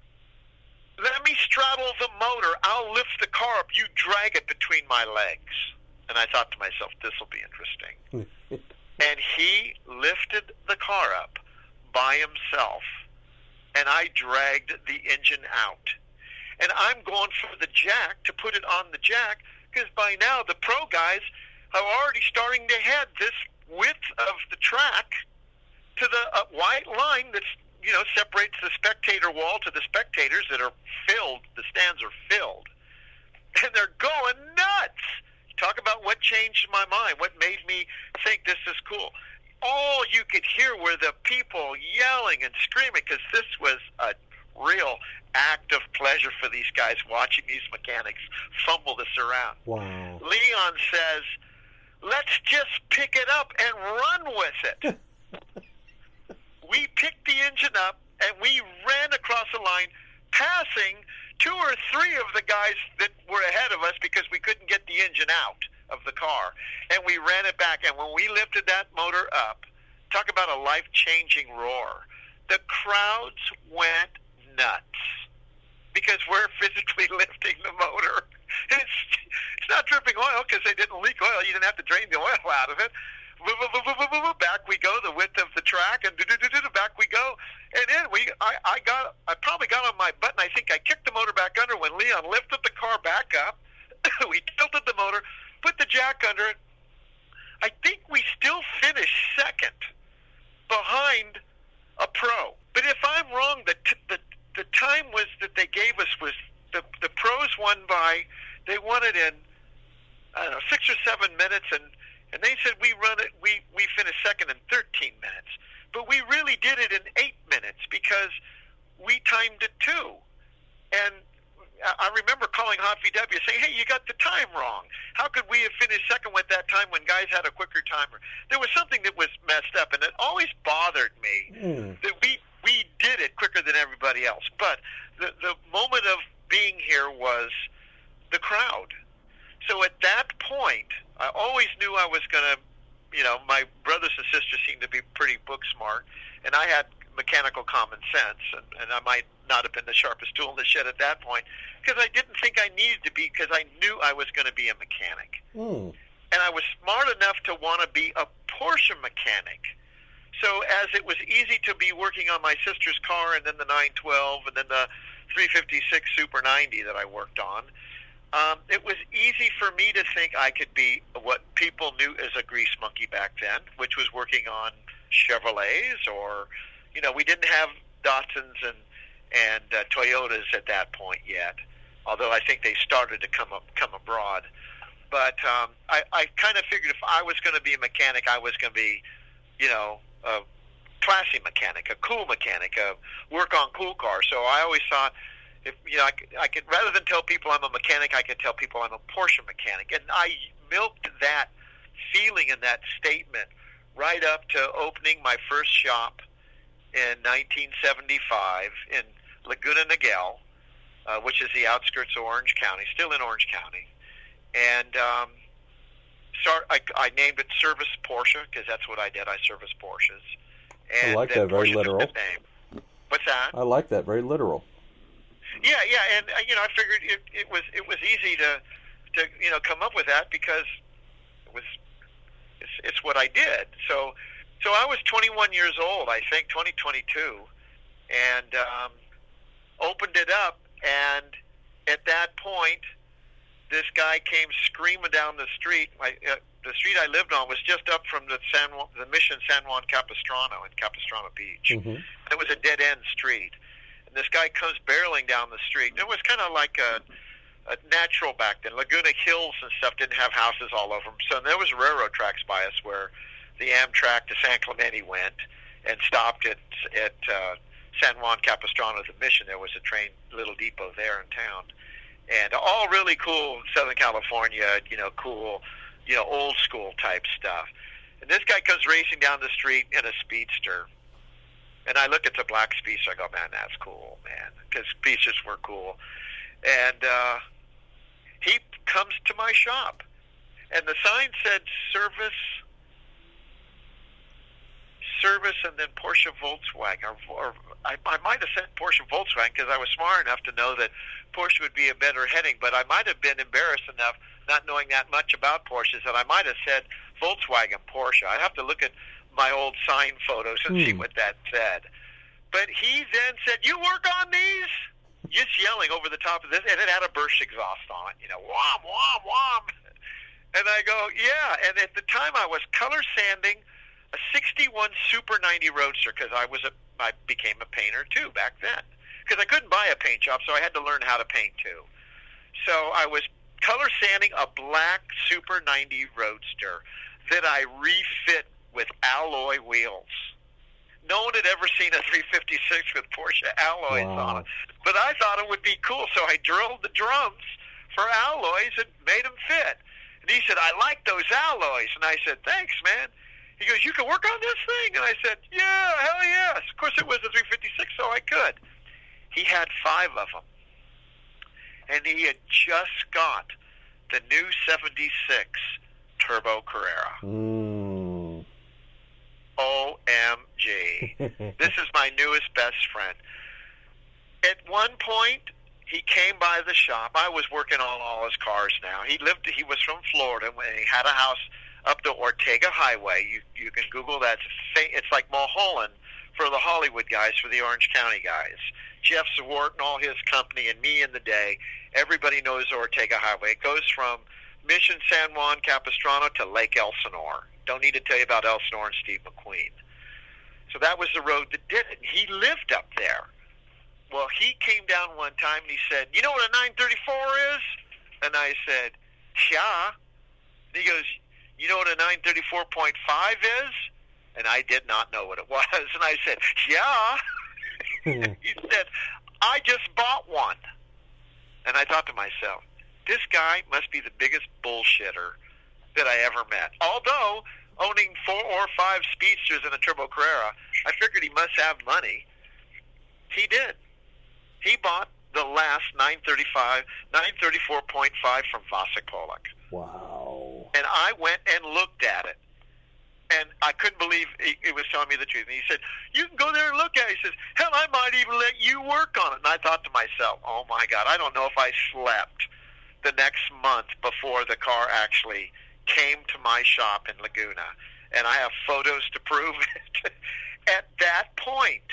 let me straddle the motor. I'll lift the car up. You drag it between my legs. And I thought to myself, this will be interesting. And he lifted the car up by himself, and I dragged the engine out. And I'm going for the jack to put it on the jack, because by now the pro guys are already starting to head this width of the track to the uh, white line that's, you know, separates the spectator wall to the spectators that are filled. The stands are filled. And they're going nuts. Talk about what changed my mind, what made me think this is cool. All you could hear were the people yelling and screaming, because this was a real act of pleasure for these guys watching these mechanics fumble this around. Wow. Leon says, let's just pick it up and run with it. We picked the engine up, and we ran across the line, passing two or three of the guys that were ahead of us because we couldn't get the engine out of the car. And we ran it back, and when we lifted that motor up, talk about a life-changing roar. The crowds went nuts because we're physically lifting the motor. It's, it's not dripping oil because they didn't leak oil. You didn't have to drain the oil out of it. Back we go, the width of the track, and back we go. And then we, I, I got, I probably got on my butt, and I think I kicked the motor back under when Leon lifted the car back up. We tilted the motor, put the jack under it. I think we still finished second behind a pro. But if I'm wrong, the t- the the time was that they gave us was the the pros won by, they won it in I don't know six or seven minutes, and. And they said we run it. We, we finished second in thirteen minutes, but we really did it in eight minutes because we timed it too. And I remember calling Hot V W saying, "Hey, you got the time wrong. How could we have finished second with that time when guys had a quicker timer?" There was something that was messed up, and it always bothered me mm. that we we did it quicker than everybody else. But the the moment of being here was the crowd. So at that point, I always knew I was going to, you know, my brothers and sisters seemed to be pretty book smart, and I had mechanical common sense, and, and I might not have been the sharpest tool in the shed at that point, because I didn't think I needed to be, because I knew I was going to be a mechanic. Mm. And I was smart enough to want to be a Porsche mechanic. So as it was easy to be working on my sister's car, and then the nine twelve, and then the three fifty-six Super ninety that I worked on, Um, it was easy for me to think I could be what people knew as a grease monkey back then, which was working on Chevrolets, or, you know, we didn't have Datsuns and and uh, Toyotas at that point yet, although I think they started to come up, come abroad. But um, I, I kind of figured if I was going to be a mechanic, I was going to be, you know, a classy mechanic, a cool mechanic, a work on cool cars. So I always thought, if you know, I could, I could rather than tell people I'm a mechanic, I could tell people I'm a Porsche mechanic. And I milked that feeling and that statement right up to opening my first shop in nineteen seventy-five in Laguna Niguel, uh, which is the outskirts of Orange County, still in Orange County. And um, start, I, I named it Service Porsche because that's what I did. I serviced Porsches. And I like that, very Porsche literal. Name. What's that? I like that, very literal. Yeah, yeah, and uh, you know, I figured it, it was it was easy to to you know come up with that because it was it's, it's what I did. So so I was twenty-one years old, I think, twenty, twenty-two, and um, opened it up. And at that point, this guy came screaming down the street. I, uh, the street I lived on was just up from the San Juan, the Mission San Juan Capistrano in Capistrano Beach. Mm-hmm. It was a dead end street. And this guy comes barreling down the street. It was kind of like a, a natural back then. Laguna Hills and stuff didn't have houses all over them. So there was railroad tracks by us where the Amtrak to San Clemente went and stopped at at uh, San Juan Capistrano, the Mission. There was a train, little depot there in town. And all really cool Southern California, you know, cool, you know, old school type stuff. And this guy comes racing down the street in a Speedster. And I look at the black Speedster, I go, man, that's cool, man, because Speedsters were cool. And uh, he comes to my shop, and the sign said service, service, and then Porsche Volkswagen. Or, or I, I might have said Porsche Volkswagen because I was smart enough to know that Porsche would be a better heading, but I might have been embarrassed enough, not knowing that much about Porsches, that I might have said Volkswagen Porsche. I'd have to look at my old sign photos and hmm. see what that said. But he then said, "You work on these?" Just yelling over the top of this, and it had a Bursch exhaust on it, you know, wham, wham, wham. And I go, yeah. And at the time, I was color sanding a sixty-one Super ninety Roadster because I was a, I became a painter too back then. Because I couldn't buy a paint job, so I had to learn how to paint too. So I was color sanding a black Super ninety Roadster that I refit with alloy wheels. No one had ever seen a three fifty-six with Porsche alloys wow. on it. But I thought it would be cool, so I drilled the drums for alloys and made them fit. And he said, "I like those alloys." And I said, "Thanks, man." He goes, "You can work on this thing?" And I said, "Yeah, hell yes." Of course, it was a three fifty-six, so I could. He had five of them. And he had just got the new seventy-six Turbo Carrera. Mm. O M G. This is my newest best friend. At one point, he came by the shop. I was working on all his cars now. He lived, he was from Florida, and he had a house up the Ortega Highway. You you can Google that. It's like Mulholland for the Hollywood guys, for the Orange County guys. Jeff Zwart and all his company, and me in the day, everybody knows the Ortega Highway. It goes from Mission San Juan Capistrano to Lake Elsinore. Don't need to tell you about Elsinore and Steve McQueen. So that was the road that did it. He lived up there. Well, he came down one time and he said, "You know what a nine thirty-four is?" And I said, "Yeah." And he goes, "You know what a nine thirty-four point five is?" And I did not know what it was. And I said, "Yeah." He said, "I just bought one." And I thought to myself, this guy must be the biggest bullshitter that I ever met. Although owning four or five Speedsters and a Turbo Carrera, I figured he must have money. He did. He bought the last nine thirty-five, nine thirty-four point five from Vasek Polak. Wow. And I went and looked at it. And I couldn't believe it, it was telling me the truth. And he said, "You can go there and look at it." He says, "Hell, I might even let you work on it." And I thought to myself, oh my God, I don't know if I slept the next month before the car actually came to my shop in Laguna. And I have photos to prove it. At that point,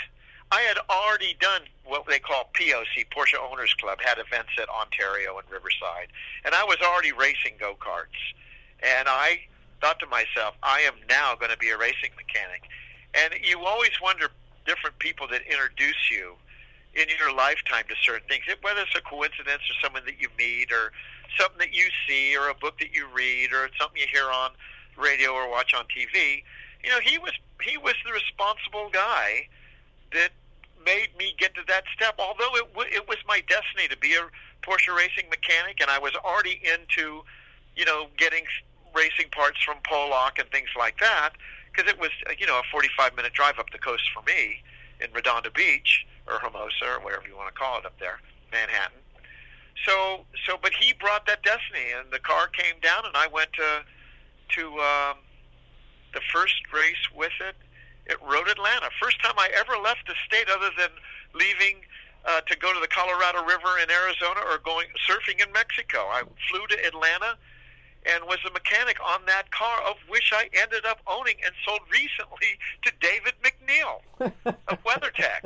I had already done what they call P O C, Porsche Owners Club, had events at Ontario and Riverside, and I was already racing go-karts. And I thought to myself, I am now going to be a racing mechanic. And you always wonder different people that introduce you in your lifetime to certain things, whether it's a coincidence or someone that you meet or something that you see or a book that you read or something you hear on radio or watch on T V. You know, he was he was the responsible guy that made me get to that step, although it, w- it was my destiny to be a Porsche racing mechanic, and I was already into, you know, getting racing parts from Pollock and things like that, because it was, you know, a forty-five minute drive up the coast for me in Redondo Beach, or Hermosa, or whatever you want to call it up there, Manhattan. So, so, but he brought that destiny, and the car came down, and I went to, to um, the first race with it at Road Atlanta. First time I ever left the state other than leaving uh, to go to the Colorado River in Arizona or going surfing in Mexico. I flew to Atlanta and was a mechanic on that car, of which I ended up owning and sold recently to David McNeil of WeatherTech.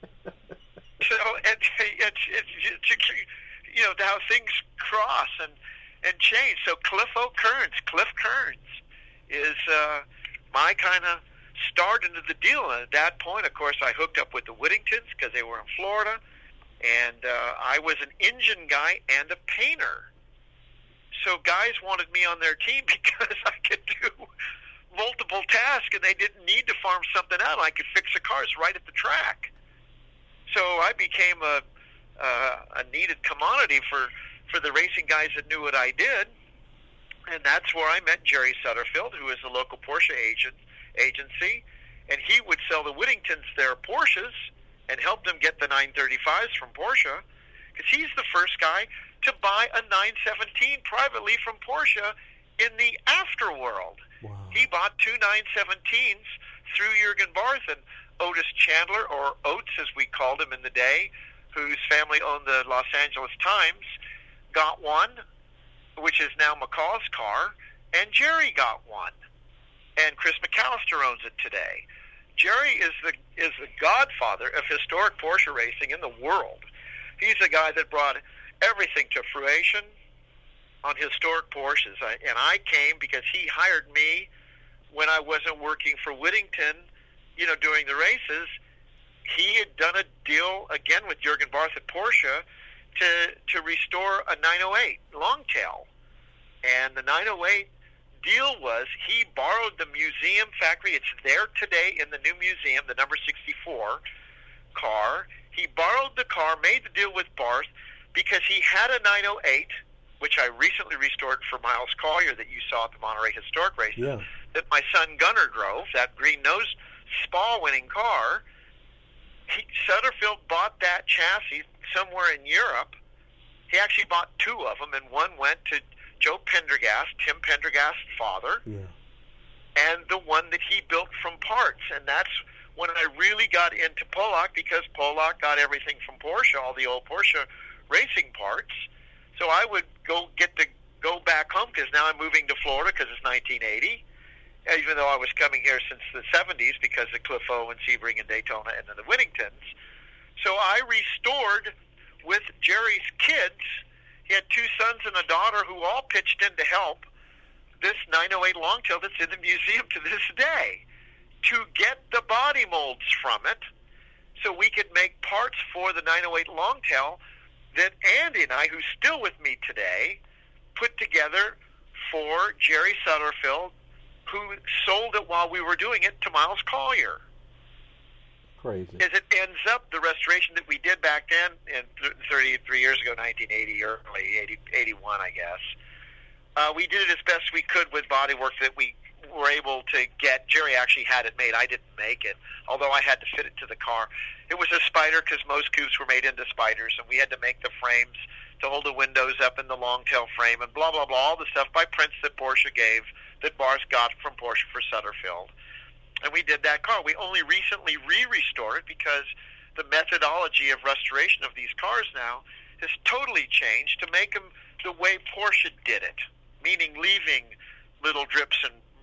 So it, it, it, it, you know, how things cross and, and change. So Cliff O'Kearns, Cliff Kearns is uh, my kind of start into the deal. And at that point, of course, I hooked up with the Whittingtons because they were in Florida, and uh, I was an engine guy and a painter. So guys wanted me on their team because I could do multiple tasks, and they didn't need to farm something out. I could fix the cars right at the track. So I became a uh, a needed commodity for, for the racing guys that knew what I did, and that's where I met Jerry Sutterfield, who is a local Porsche agent agency, and he would sell the Whittingtons their Porsches and help them get the nine thirty-fives from Porsche, because he's the first guy to buy a nine seventeen privately from Porsche in the afterworld. Wow. He bought two nine seventeens through Jürgen Barth, and Otis Chandler, or Oates as we called him in the day, whose family owned the Los Angeles Times, got one, which is now McCall's car, and Jerry got one. And Chris McAllister owns it today. Jerry is the is the godfather of historic Porsche racing in the world. He's the guy that brought everything to fruition on historic Porsches. I, and I came because he hired me when I wasn't working for Whittington, you know, doing the races. He had done a deal, again, with Jürgen Barth at Porsche to, to restore a nine oh eight Longtail. And the nine oh eight deal was he borrowed the museum factory. It's there today in the new museum, the number sixty-four car. He borrowed the car, made the deal with Barth, because he had a nine oh eight, which I recently restored for Miles Collier that you saw at the Monterey Historic Races, yeah. that my son Gunnar drove, that green-nosed Spa-winning car. He, Sutterfield bought that chassis somewhere in Europe. He actually bought two of them, and one went to Joe Pendergast, Tim Pendergast's father, yeah. and the one that he built from parts. And that's when I really got into Pollock, because Pollock got everything from Porsche, all the old Porsche racing parts. So I would go get to go back home, because now I'm moving to Florida because it's nineteen eighty, even though I was coming here since the seventies because of Cliff O and Sebring and Daytona and then the Whittingtons. So I restored with Jerry's kids. He had two sons and a daughter who all pitched in to help this nine oh eight Longtail that's in the museum to this day, to get the body molds from it so we could make parts for the nine oh eight Longtail that Andy and I, who's still with me today, put together for Jerry Sutterfield, who sold it while we were doing it to Miles Collier. Crazy. As it ends up, the restoration that we did back then, in thirty-three years ago, nineteen eighty, early eighty, eighty-one, I guess, uh, we did it as best we could with bodywork that we were able to get. Jerry actually had it made. I didn't make it, although I had to fit it to the car. It was a Spider, because most coupes were made into Spiders, and we had to make the frames to hold the windows up in the Longtail frame, and blah, blah, blah, all the stuff by prints that Porsche gave, that Barth got from Porsche for Sutterfield. And we did that car. We only recently re-restored it because the methodology of restoration of these cars now has totally changed to make them the way Porsche did it, meaning leaving little drips and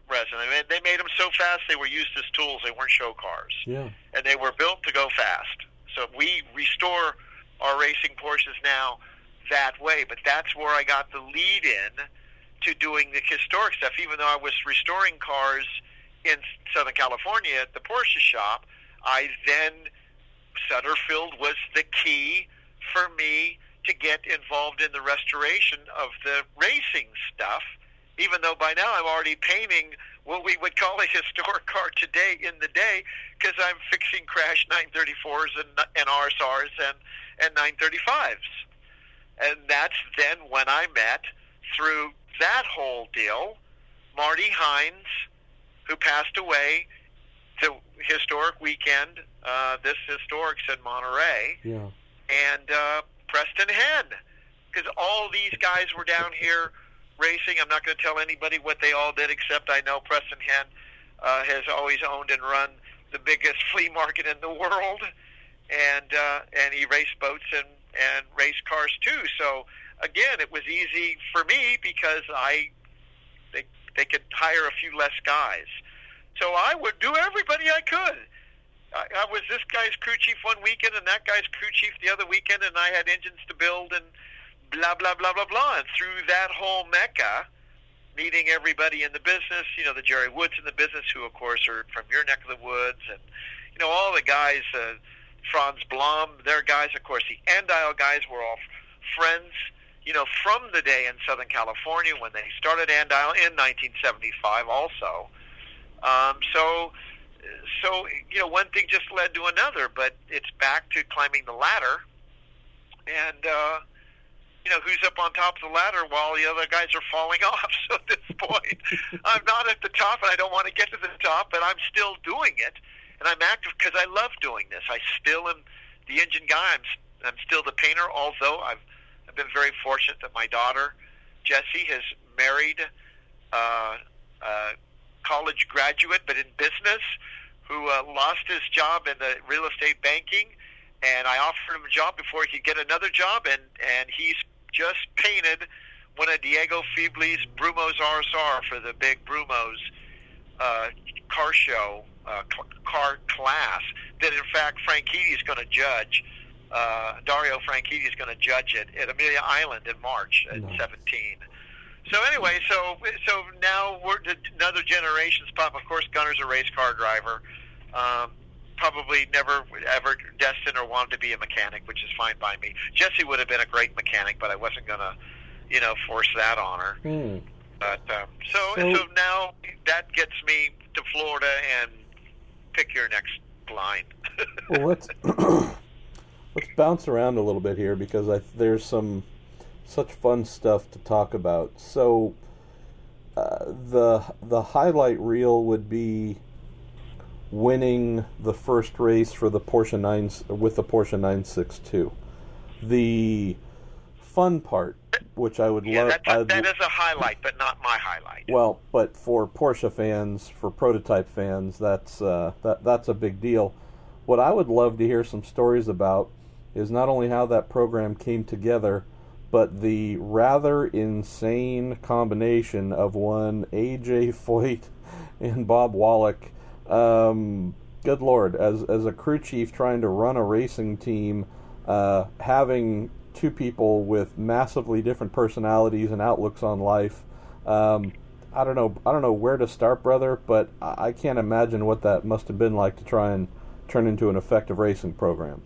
resin. I mean, they made them so fast they were used as tools. They weren't show cars. Yeah. And they were built to go fast. So we restore our racing Porsches now that way. But that's where I got the lead in to doing the historic stuff. Even though I was restoring cars in Southern California at the Porsche shop, I then, Sutterfield was the key for me to get involved in the restoration of the racing stuff, even though by now I'm already painting what we would call a historic car today in the day, because I'm fixing crash nine thirty-fours and, and R S Rs and, and nine thirty-fives. And that's then when I met, through that whole deal, Marty Hines, who passed away the historic weekend, uh, this Historics in Monterey, yeah. and uh, Preston Henn, because all these guys were down here racing. I'm not going to tell anybody what they all did, except I know Preston Henn uh, has always owned and run the biggest flea market in the world, and uh, and he raced boats and, and raced cars too. So again, it was easy for me because I they they could hire a few less guys. So I would do everybody I could. I, I was this guy's crew chief one weekend and that guy's crew chief the other weekend, and I had engines to build and blah, blah, blah, blah, blah. And through that whole mecca, meeting everybody in the business, you know, the Jerry Woods in the business, who, of course, are from your neck of the woods, and, you know, all the guys, uh, Franz Blom, their guys, of course, the Andile guys were all friends, you know, from the day in Southern California when they started Andile in nineteen seventy-five also. Um, so, so, you know, one thing just led to another, but it's back to climbing the ladder, and, uh, you know, who's up on top of the ladder while the other guys are falling off. So at this point, I'm not at the top, and I don't want to get to the top, but I'm still doing it, and I'm active because I love doing this. I still am the engine guy. I'm, I'm still the painter, although I've, I've been very fortunate that my daughter, Jessie, has married uh, uh, college graduate, but in business, who uh, lost his job in the real estate banking, and I offered him a job before he could get another job, and, and he's just painted one of Diego Feebly's Brumos R S R for the big Brumos uh, car show, uh, cl- car class, that in fact Franchitti is going to judge. Uh, Dario Franchitti is going to judge it at Amelia Island in March at nice. seventeen. So anyway, so so now we're another generation's pop. Of course, Gunner's a race car driver. Um, probably never ever destined or wanted to be a mechanic, which is fine by me. Jessie would have been a great mechanic, but I wasn't going to, you know, force that on her. Hmm. But um, so, so so now that gets me to Florida and pick your next line. Well, let's let's bounce around a little bit here because I, there's some such fun stuff to talk about. So uh, the the highlight reel would be winning the first race for the Porsche nine with the Porsche nine sixty-two. The fun part, which I would yeah, love, that's a, that is a highlight, but not my highlight. Well, but for Porsche fans, for prototype fans, that's uh, that that's a big deal. What I would love to hear some stories about is not only how that program came together, but the rather insane combination of one A J Foyt and Bob Wallach. Um, good Lord, as as a crew chief trying to run a racing team, uh, having two people with massively different personalities and outlooks on life. Um, I don't know. I don't know where to start, brother, but I can't imagine what that must have been like to try and turn into an effective racing program.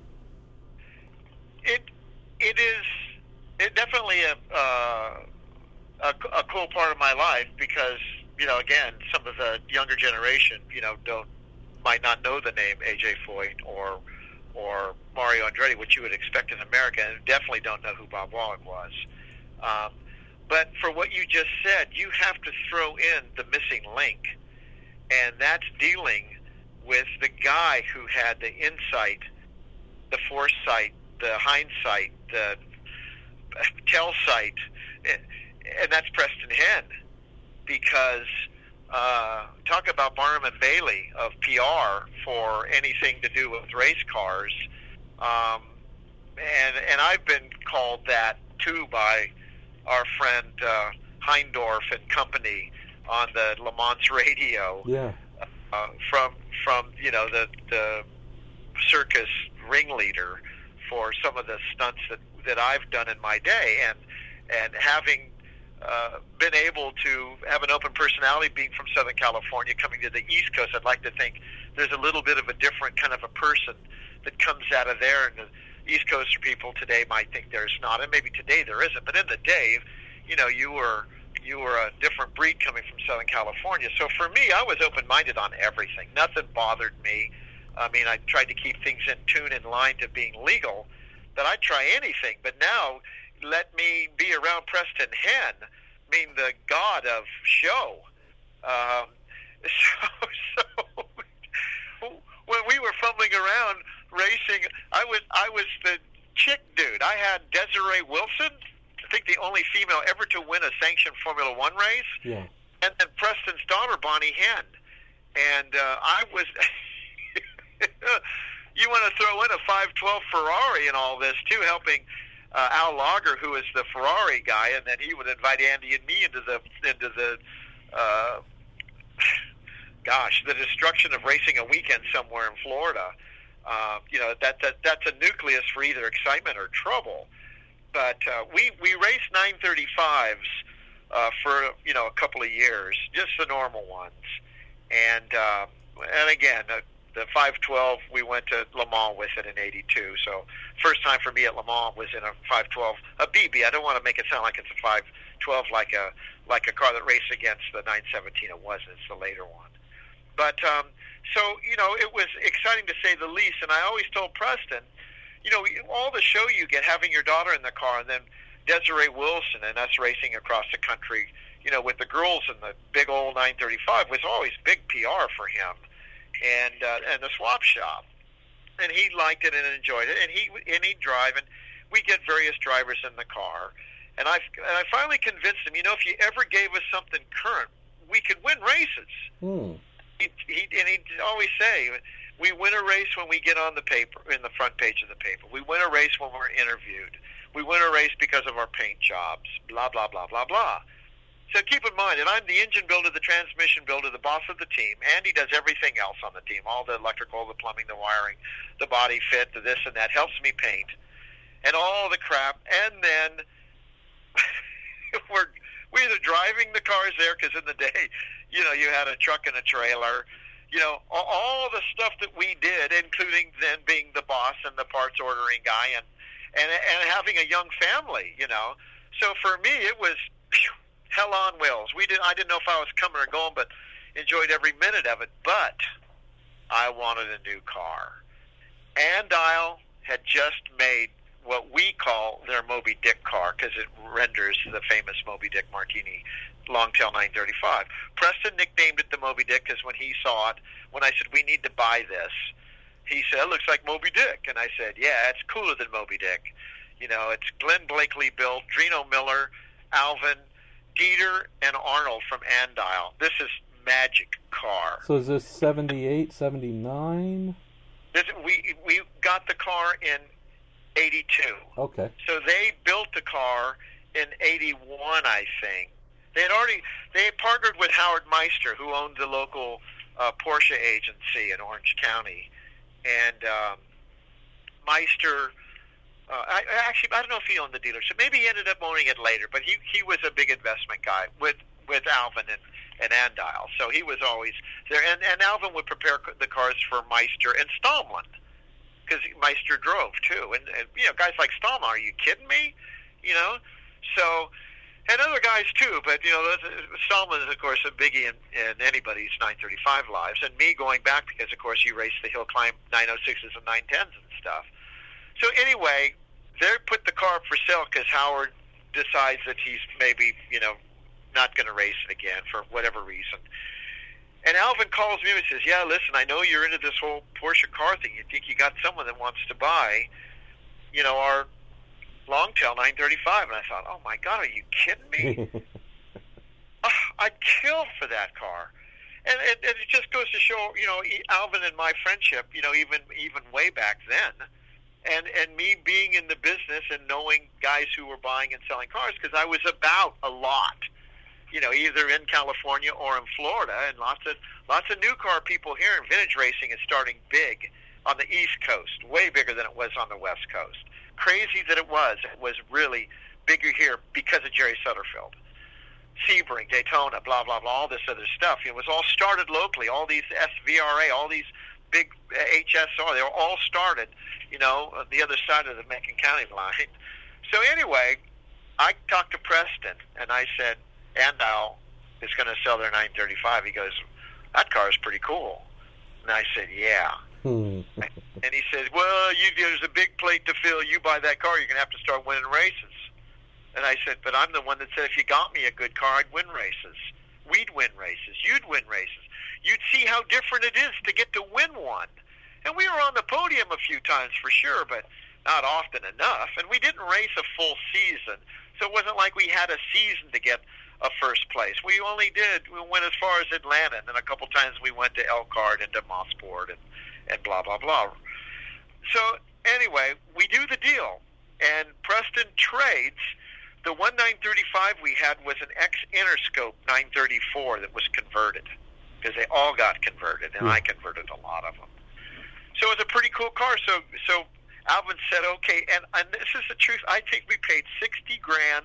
It it is it definitely a, uh, a a cool part of my life because, you know, again, some of the younger generation, you know, don't might not know the name A J Foyt or or Mario Andretti, which you would expect in America, and definitely don't know who Bob Wallach was. Um, but for what you just said, you have to throw in the missing link, and that's dealing with the guy who had the insight, the foresight, the hindsight, the tell-sight, and that's Preston Henn. Because uh, talk about Barnum and Bailey of P R for anything to do with race cars, um, and and I've been called that too by our friend uh, Heindorf and company on the Le Mans radio. Yeah. Uh, from from you know the the circus ringleader for some of the stunts that that I've done in my day, and and having uh, been able to have an open personality, being from Southern California, coming to the East Coast, I'd like to think there's a little bit of a different kind of a person that comes out of there, and the East Coaster people today might think there's not, and maybe today there isn't, but in the day, you know, you were you were a different breed coming from Southern California. So for me, I was open-minded on everything. Nothing bothered me. I mean, I tried to keep things in tune, in line to being legal, but I'd try anything. But now, let me be around Preston Hen, being the god of show. Um, so, so when we were fumbling around racing, I was I was the chick dude. I had Desiree Wilson, I think the only female ever to win a sanctioned Formula One race. Yeah. And then Preston's daughter, Bonnie Hen. And uh, I was... you want to throw in a five twelve Ferrari and all this, too, helping uh, Al Lager, who is the Ferrari guy, and then he would invite Andy and me into the... into the uh, gosh, the destruction of racing a weekend somewhere in Florida. Uh, you know, that, that that's a nucleus for either excitement or trouble. But uh, we we raced nine thirty-fives uh, for you know a couple of years, just the normal ones, and uh, and again uh, the five twelve we went to Le Mans with it in eighty-two. So first time for me at Le Mans was in a five twelve, a B B. I don't want to make it sound like it's a five twelve like a like a car that raced against the nine seventeen. It wasn't. It's the later one. But um, so you know it was exciting to say the least. And I always told Preston, you know, all the show you get, having your daughter in the car, and then Desiree Wilson and us racing across the country, you know, with the girls in the big old nine thirty-five was always big P R for him, and uh, and the swap shop, and he liked it and enjoyed it, and he and he'd drive, and we get various drivers in the car, and I and I finally convinced him, you know, if you ever gave us something current, we could win races. Hmm. He, he and he'd always say, we win a race when we get on the paper, in the front page of the paper. We win a race when we're interviewed. We win a race because of our paint jobs, blah, blah, blah, blah, blah. So keep in mind, and I'm the engine builder, the transmission builder, the boss of the team. Andy does everything else on the team, all the electrical, the plumbing, the wiring, the body fit, the this and that, helps me paint, and all the crap. And then we're, we're either driving the cars there, because in the day, you know, you had a truck and a trailer, you know, all the stuff that we did, including then being the boss and the parts ordering guy, and and and having a young family, you know. So for me, it was phew, hell on wheels. We did. I didn't know if I was coming or going, but enjoyed every minute of it. But I wanted a new car. Andile had just made what we call their Moby Dick car, because it renders the famous Moby Dick Martini Longtail nine thirty-five. Preston nicknamed it the Moby Dick because when he saw it, when I said, we need to buy this, he said, it looks like Moby Dick. And I said, yeah, it's cooler than Moby Dick. You know, it's Glenn Blakely built, Drino Miller, Alvin, Dieter, and Arnold from Andile. This is magic car. So is this seventy-eight, seventy-nine? This, we, we got the car in eighty-two. Okay. So they built the car in eighty-one, I think. They had already they had partnered with Howard Meister, who owned the local uh, Porsche agency in Orange County, and um, Meister. Uh, I, actually, I don't know if he owned the dealership. Maybe he ended up owning it later, but he he was a big investment guy with with Alvin and, and Andile. So he was always there, and, and Alvin would prepare the cars for Meister and Stallman, because Meister drove too, and, and you know, guys like Stallman. Are you kidding me? You know, so. And other guys, too, but, you know, Stallman is, of course, a biggie in, in anybody's nine thirty-five lives. And me going back because, of course, you raced the Hill Climb nine oh sixes and nine tens and stuff. So, anyway, they put the car up for sale because Howard decides that he's maybe, you know, not going to race it again for whatever reason. And Alvin calls me and says, yeah, listen, I know you're into this whole Porsche car thing. You think you got someone that wants to buy, you know, our Longtail nine thirty-five, and I thought, oh my God, are you kidding me? oh, I'd kill for that car, and it, it just goes to show, you know, Alvin and my friendship, you know, even even way back then, and and me being in the business and knowing guys who were buying and selling cars, because I was about a lot you know, either in California or in Florida, and lots of lots of new car people here. And vintage racing is starting big on the East Coast, way bigger than it was on the West Coast. Crazy that it was. It was really bigger here because of Jerry Sutterfield. Sebring, Daytona, blah, blah, blah, all this other stuff. It was all started locally. All these S V R A, all these big H S R, they were all started, you know, on the other side of the Macon County line. So anyway, I talked to Preston, and I said, Andau is going to sell their nine thirty-five. He goes, that car is pretty cool. And I said, yeah. Hmm. And he said, well, you, there's a big plate to fill. You buy that car, you're going to have to start winning races. And I said, but I'm the one that said if you got me a good car, I'd win races. We'd win races. You'd win races. You'd see how different it is to get to win one. And we were on the podium a few times for sure, but not often enough. And we didn't race a full season, so it wasn't like we had a season to get a first place. We only did, we went as far as Atlanta, and then a couple times we went to Elkhart and to Mosport and, and blah, blah, blah. So anyway, we do the deal, and Preston trades. The one nine thirty-five we had was an ex-Interscope nine thirty-four that was converted, because they all got converted, and mm. I converted a lot of them. So it was a pretty cool car. So so Alvin said, okay, and, and this is the truth. I think we paid sixty grand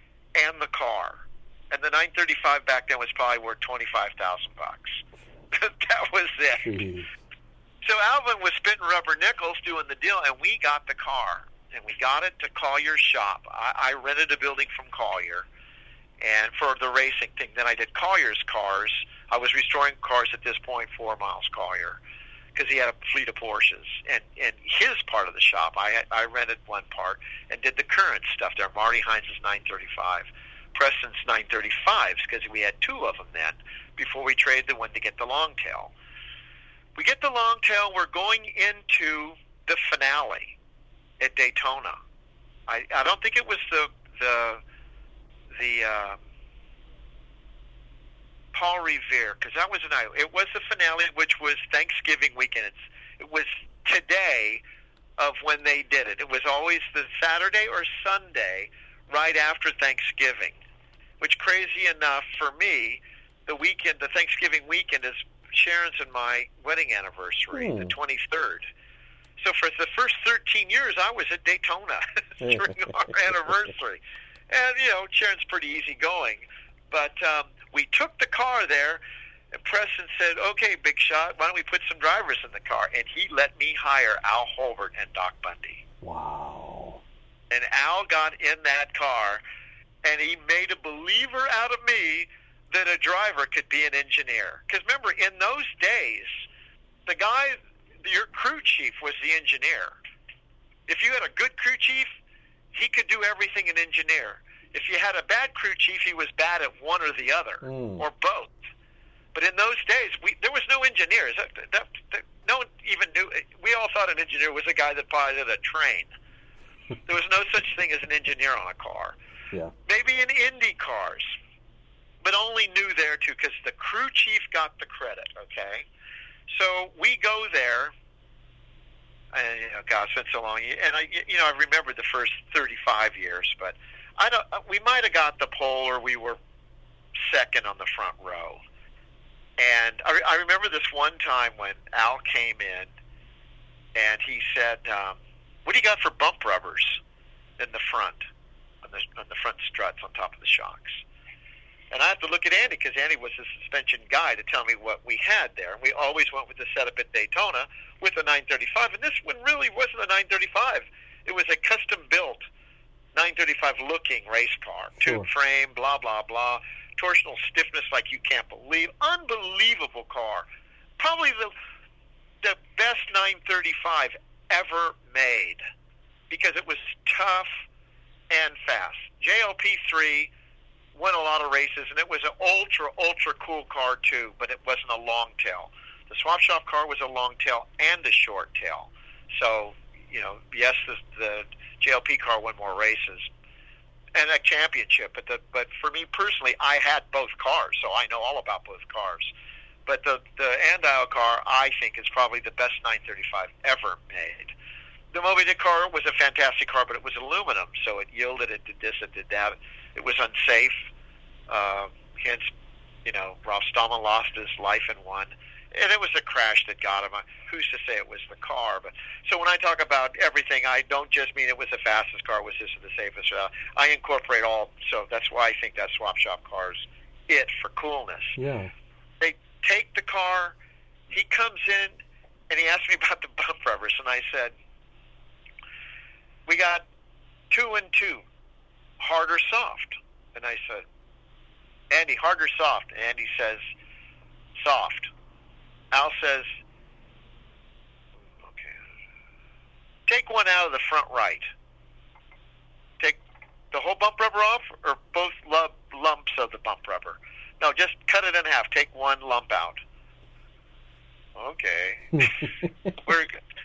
and the car, and the nine thirty-five back then was probably worth twenty-five thousand bucks. That was it. Jeez. So Alvin was spitting rubber nickels doing the deal, and we got the car. And we got it to Collier's shop. I, I rented a building from Collier, and for the racing thing. Then I did Collier's cars. I was restoring cars at this point for Miles Collier, because he had a fleet of Porsches. And and his part of the shop, I had, I rented one part and did the current stuff there. Marty Hines' nine thirty-five, Preston's nine thirty-fives, because we had two of them then before we traded the one to get the long tail. We get the long tail. We're going into the finale at Daytona. I, I don't think it was the the the uh, Paul Revere, because that was an I. It was the finale, which was Thanksgiving weekend. It's, it was today of when they did it. It was always the Saturday or Sunday right after Thanksgiving. Which, crazy enough for me, the weekend, the Thanksgiving weekend, is Sharon's and my wedding anniversary, mm. the twenty-third. So for the first thirteen years, I was at Daytona during our anniversary. And, you know, Sharon's pretty easygoing. But um, we took the car there, and Preston said, okay, big shot, why don't we put some drivers in the car? And he let me hire Al Holbert and Doc Bundy. Wow. And Al got in that car, and he made a believer out of me that a driver could be an engineer. Because remember, in those days, the guy... your crew chief was the engineer. If you had a good crew chief, he could do everything an engineer. If you had a bad crew chief, he was bad at one or the other, mm. or both. But in those days, we, there was no engineers. That, that, that, no one even knew. We all thought an engineer was a guy that piloted a train. There was no such thing as an engineer on a car. Yeah. Maybe in Indy cars, but only new there, too, because the crew chief got the credit, okay? So we go there, and you know, God, it's been so long. And I, you know, I remember the first thirty-five years, but I don't. We might have got the pole, or we were second on the front row. And I, I remember this one time when Al came in, and he said, um, "What do you got for bump rubbers in the front, on the on the front struts on top of the shocks?" And I have to look at Andy, because Andy was the suspension guy, to tell me what we had there. And we always went with the setup at Daytona with a nine thirty-five. And this one really wasn't a nine thirty-five. It was a custom-built nine thirty-five looking race car. Tube Sure. frame, blah, blah, blah. Torsional stiffness like you can't believe. Unbelievable car. Probably the the best nine thirty-five ever made, because it was tough and fast. J L P three won a lot of races, and it was an ultra, ultra cool car too, but it wasn't a long tail. The Swap Shop car was a long tail and a short tail. So, you know, yes, the, the J L P car won more races and a championship, but the, but for me personally, I had both cars, so I know all about both cars. But the, the Andau car, I think, is probably the best nine thirty-five ever made. The Moby Dick car was a fantastic car, but it was aluminum, so it yielded, it did this, it did that. It was unsafe. Uh, hence, you know, Ralph Stallman lost his life in one. And it was a crash that got him. Who's to say it was the car? But so when I talk about everything, I don't just mean it was the fastest car, it was just the safest. Uh, I incorporate all. So that's why I think that Swap Shop car's it for coolness. Yeah. They take the car. He comes in, and he asked me about the bump rubbers, and I said, we got two and two, hard or soft? And I said, Andy, hard or soft? And Andy says, soft. Al says, okay, take one out of the front right. Take the whole bump rubber off, or both lumps of the bump rubber? No, just cut it in half. Take one lump out. Okay. We're,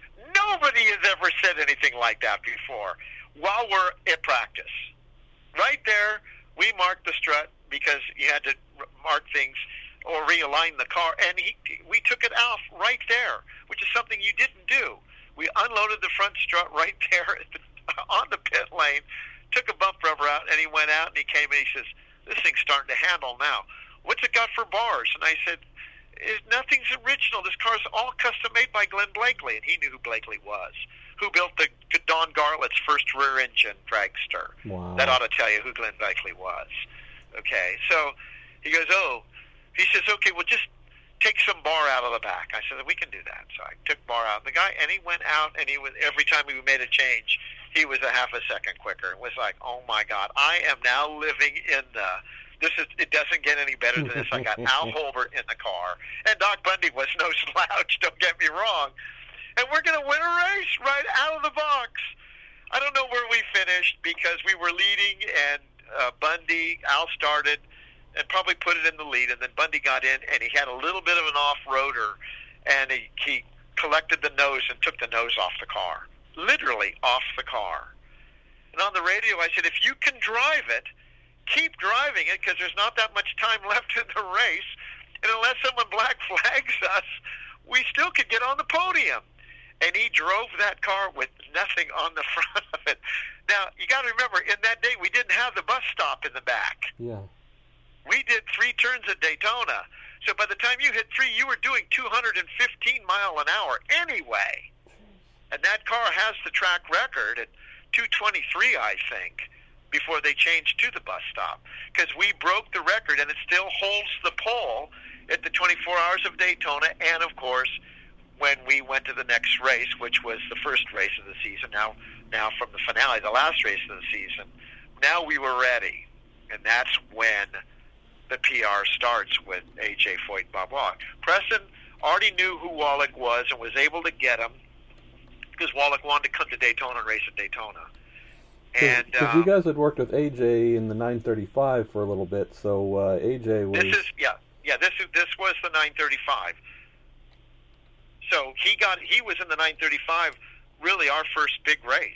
nobody has ever said anything like that before while we're at practice. Right there, we marked the strut because you had to mark things or realign the car, and he, we took it off right there, which is something you didn't do. We unloaded the front strut right there at the, on the pit lane, took a bump rubber out, and he went out, and he came in, he says, this thing's starting to handle now. What's it got for bars? And I said, nothing's original. This car's all custom-made by Glenn Blakely, and he knew who Blakely was, who built the Don Garlett's first rear-engine dragster. Wow. That ought to tell you who Glenn Blakely was. Okay, so he goes, oh, he says, okay, well, just take some bar out of the back. I said, we can do that. So I took bar out. The guy, and he went out, and he was every time we made a change, he was a half a second quicker. It was like, oh, my God, I am now living in the, this is, it doesn't get any better than this. I got Al Holbert in the car, and Doc Bundy was no slouch, don't get me wrong. And we're going to win a race right out of the box. I don't know where we finished because we were leading, and uh, Bundy, Al started, and probably put it in the lead, and then Bundy got in, and he had a little bit of an off-roader, and he, he collected the nose and took the nose off the car, literally off the car. And on the radio, I said, if you can drive it, keep driving it, because there's not that much time left in the race, and unless someone black flags us, we still could get on the podium. And he drove that car with nothing on the front of it. Now, you got to remember, in that day, we didn't have the bus stop in the back. Yeah. We did three turns at Daytona. So by the time you hit three, you were doing two hundred fifteen mile an hour anyway. And that car has the track record at two twenty-three, I think, before they changed to the bus stop. Because we broke the record, and it still holds the pole at the twenty-four hours of Daytona. And, of course, when we went to the next race, which was the first race of the season, now, now from the finale, the last race of the season, now we were ready. And that's when the P R starts with A J Foyt and Bob Wallach. Preston already knew who Wallach was and was able to get him because Wallach wanted to come to Daytona and race at Daytona. And because um, you guys had worked with A J in the nine thirty-five for a little bit, so uh, A J was. This is yeah yeah this is, this was the nine thirty-five. So he got he was in the nine thirty-five. Really, our first big race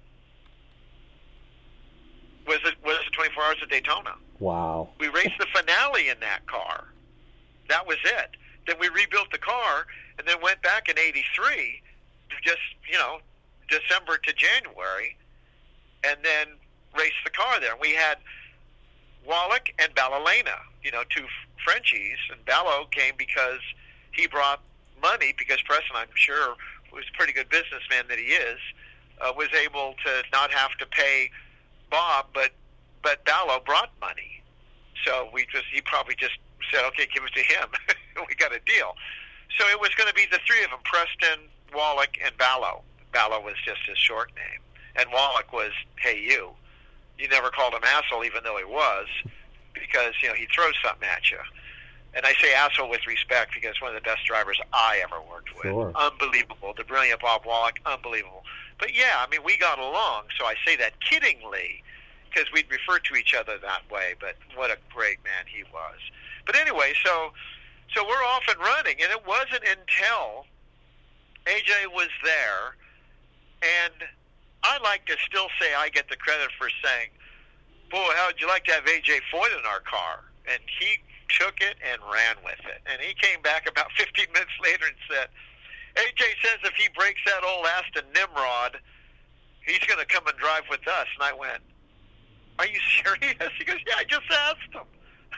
was it was the twenty-four hours of Daytona. Wow. We raced the finale in that car. That was it. Then we rebuilt the car and then went back in eighty-three, just, you know, December to January, and then raced the car there. We had Wallach and Ballalena, you know, two Frenchies, and Ballo came because he brought money, because Preston, I'm sure, was a pretty good businessman that he is, uh, was able to not have to pay Bob, but but Ballo brought money. So we just he probably just said, okay, give it to him. We got a deal. So it was going to be the three of them, Preston, Wallach, and Ballo. Ballo was just his short name. And Wallach was, hey, you. You never called him asshole, even though he was, because, you know, he throws something at you. And I say asshole with respect because one of the best drivers I ever worked with. Sure. Unbelievable. The brilliant Bob Wallach, unbelievable. But, yeah, I mean, we got along, so I say that kiddingly because we'd refer to each other that way, but what a great man he was. But anyway, so so we're off and running, and it wasn't until A J was there, and I like to still say I get the credit for saying, boy, how would you like to have A J Foyt in our car? And he took it and ran with it. And he came back about fifteen minutes later and said, A J says if he breaks that old Aston Nimrod, he's going to come and drive with us. And I went, are you serious? He goes, yeah, I just asked him.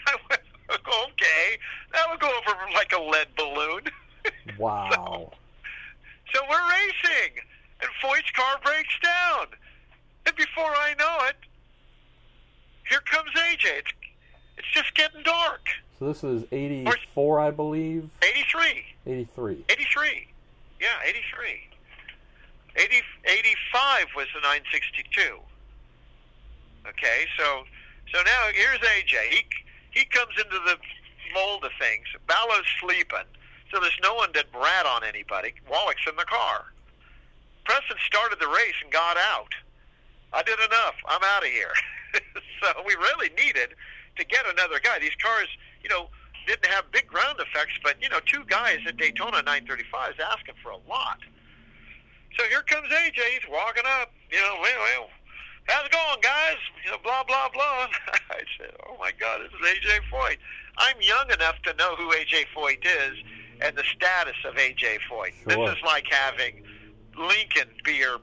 I went, okay, that would go over like a lead balloon. Wow. So, so we're racing, and Foyt's car breaks down. And before I know it, here comes A J. It's, it's just getting dark. So this is eighty-four, I believe? eighty-three. eighty-three. eighty-three. Yeah, eighty-three. eighty, eighty-five was the nine sixty-two. Okay, so so now here's A J. He he comes into the mold of things. Ballow's sleeping, so there's no one to brat on anybody. Wallach's in the car. Preston started the race and got out. I did enough. I'm out of here. So we really needed to get another guy. These cars, you know, didn't have big ground effects, but, you know, two guys at Daytona nine thirty-five is asking for a lot. So here comes A J. He's walking up, you know, well, well, how's it going, guys? You know, blah, blah, blah. I said, oh, my God, this is A J Foyt. I'm young enough to know who A J Foyt is and the status of A J Foyt. Sure. This is like having Lincoln be your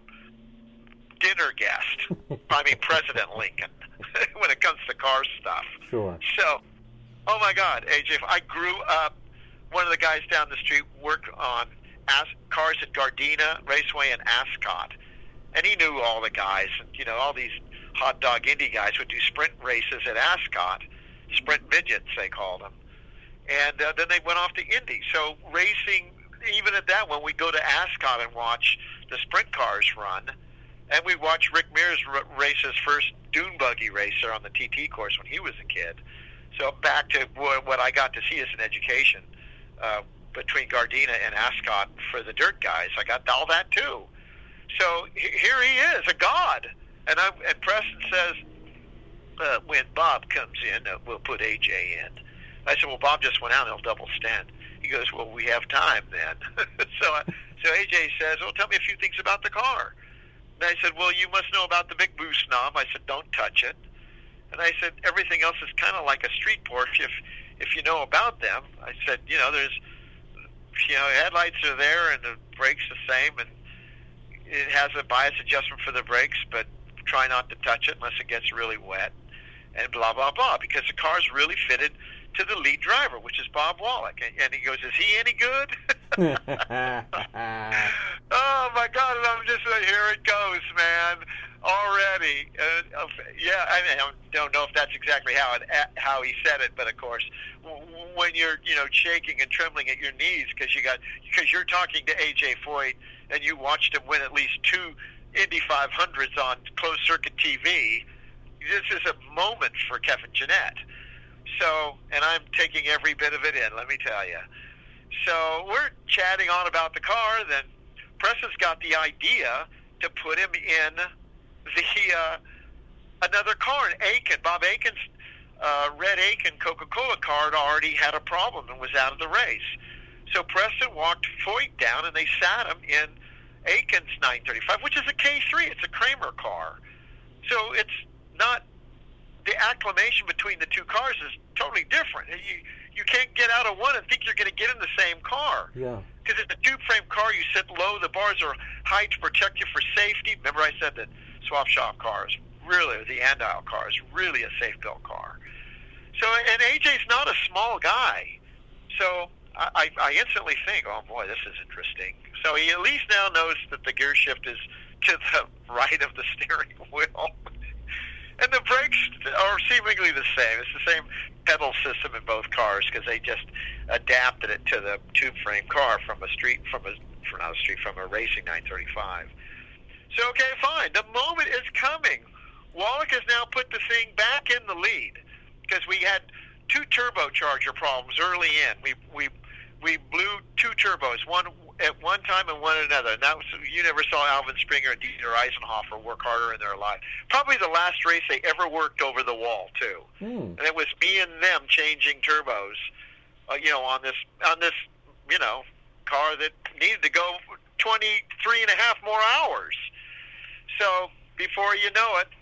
dinner guest. I mean, President Lincoln, when it comes to car stuff. Sure. So, oh, my God, A J, I grew up, one of the guys down the street worked on As- cars at Gardena Raceway in Ascot. And he knew all the guys. And, you know, all these hot dog Indy guys would do sprint races at Ascot, sprint midgets, they called them. And uh, then they went off to Indy. So racing, even at that one, we'd go to Ascot and watch the sprint cars run. And we watched Rick Mears r- race his first dune buggy racer on the T T course when he was a kid. So back to w- what I got to see as an education uh, between Gardena and Ascot for the dirt guys. I got all that too. So h- here he is, a god. And, I, and Preston says, uh, when Bob comes in, uh, we'll put A J in. I said, well, Bob just went out, he'll double stand. He goes, well, we have time then. so, I, so A J says, well, tell me a few things about the car. And I said, well, you must know about the big boost knob. I said, don't touch it. And I said, everything else is kind of like a street Porsche if if you know about them. I said, you know, there's, you know, headlights are there and the brakes the same, and it has a bias adjustment for the brakes, but try not to touch it unless it gets really wet, and blah, blah, blah, because the car's really fitted to the lead driver, which is Bob Wallach. And, and he goes, is he any good? Oh, my God, and I'm just like, here it goes, man, already. Uh, yeah, I, mean, I don't know if that's exactly how it, how he said it, but, of course, when you're, you know, shaking and trembling at your knees because you got because you're talking to A J Foyt and you watched him win at least two Indy five hundreds on closed-circuit T V, this is a moment for Kevin Jeanette. So, and I'm taking every bit of it in, let me tell you. So we're chatting on about the car, then Preston's got the idea to put him in the uh, another car, an Aiken. Bob Aiken's uh, red Aiken Coca-Cola car had already had a problem and was out of the race. So Preston walked Foyt down, and they sat him in Aiken's nine thirty-five, which is a K three. It's a Kramer car. So it's not, the acclimation between the two cars is totally different. You you can't get out of one and think you're going to get in the same car. Yeah. Because it's a tube-frame car. You sit low. The bars are high to protect you for safety. Remember I said that swap shop cars, really, the Andile car is really a safe-built car. So, and A J's not a small guy. So I, I instantly think, oh, boy, this is interesting. So he at least now knows that the gear shift is to the right of the steering wheel. And the brakes are seemingly the same. It's the same pedal system in both cars because they just adapted it to the tube frame car from a street, from a, from not a street, from a racing nine thirty-five. So, okay, fine. The moment is coming. Wallach has now put the thing back in the lead because we had two turbocharger problems early in. We we we blew two turbos, one at one time and one at another. And that was, you never saw Alvin Springer and Dieter Eisenhofer work harder in their life. Probably the last race they ever worked over the wall too. Mm. And it was me and them changing turbos, uh, you know, on this on this you know car that needed to go twenty-three and a half more hours. So before you know it,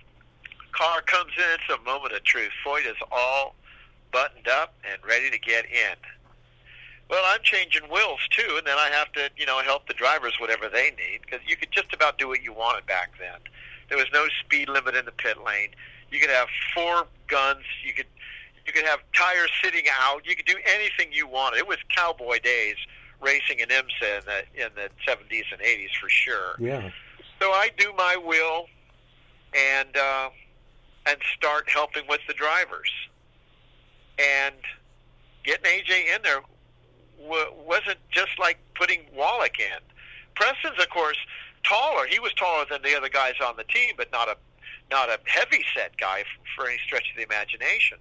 car comes in. It's a moment of truth. Foyt is all buttoned up and ready to get in. Well, I'm changing wheels, too, and then I have to, you know, help the drivers whatever they need, because you could just about do what you wanted back then. There was no speed limit in the pit lane. You could have four guns. You could You could have tires sitting out. You could do anything you wanted. It was cowboy days racing in IMSA in the in the seventies and eighties for sure. Yeah. So I do my wheel and uh, and start helping with the drivers. And getting A J in there w- wasn't just like putting Wallach in. Preston's, of course, taller. He was taller than the other guys on the team, but not a not a heavy-set guy f- for any stretch of the imagination.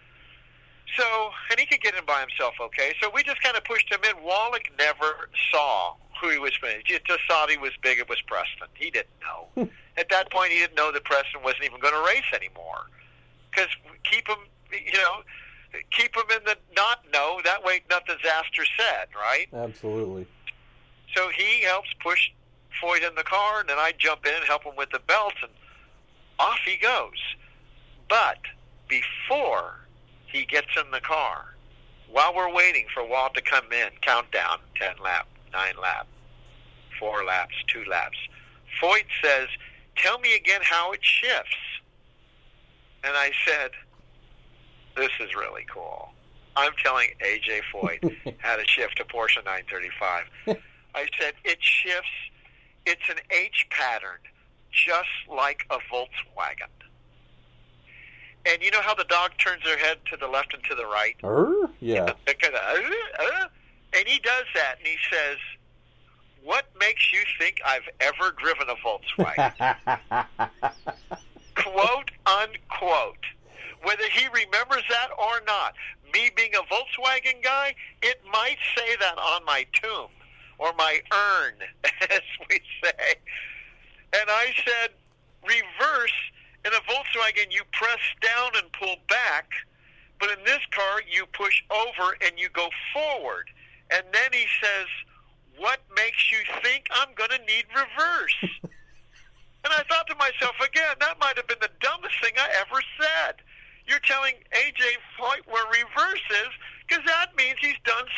So, and he could get in by himself okay. So we just kind of pushed him in. Wallach never saw who he was playing. He just thought he was big. It was Preston. He didn't know. At that point, he didn't know that Preston wasn't even going to race anymore. Because keep him, you know, keep him in the not know. That way, nothing's asked or said, right? Absolutely. So he helps push Foyt in the car, and then I jump in and help him with the belts, and off he goes. But before he gets in the car, while we're waiting for Walt to come in, countdown, ten lap, nine lap, four laps, two laps, Foyt says, "Tell me again how it shifts." And I said, "This is really cool. I'm telling A J Foyt how to shift a Porsche nine thirty-five. I said, "It shifts. It's an H pattern, just like a Volkswagen." And you know how the dog turns their head to the left and to the right? Er? Yeah. Kind of, uh, uh, and he does that, and he says, "What makes you think I've ever driven a Volkswagen?" Quote, unquote. Whether he remembers that or not, me being a Volkswagen guy, it might say that on my tomb, or my urn, as we say. And I said, reverse. In a Volkswagen, you press down and pull back, but in this car, you push over and you go forward. And then he says, "What makes you think I'm going to need reverse?" And I thought to myself, again, that might have been the dumbest thing I ever said. You're telling A J Foyt where reverse is, because that means he's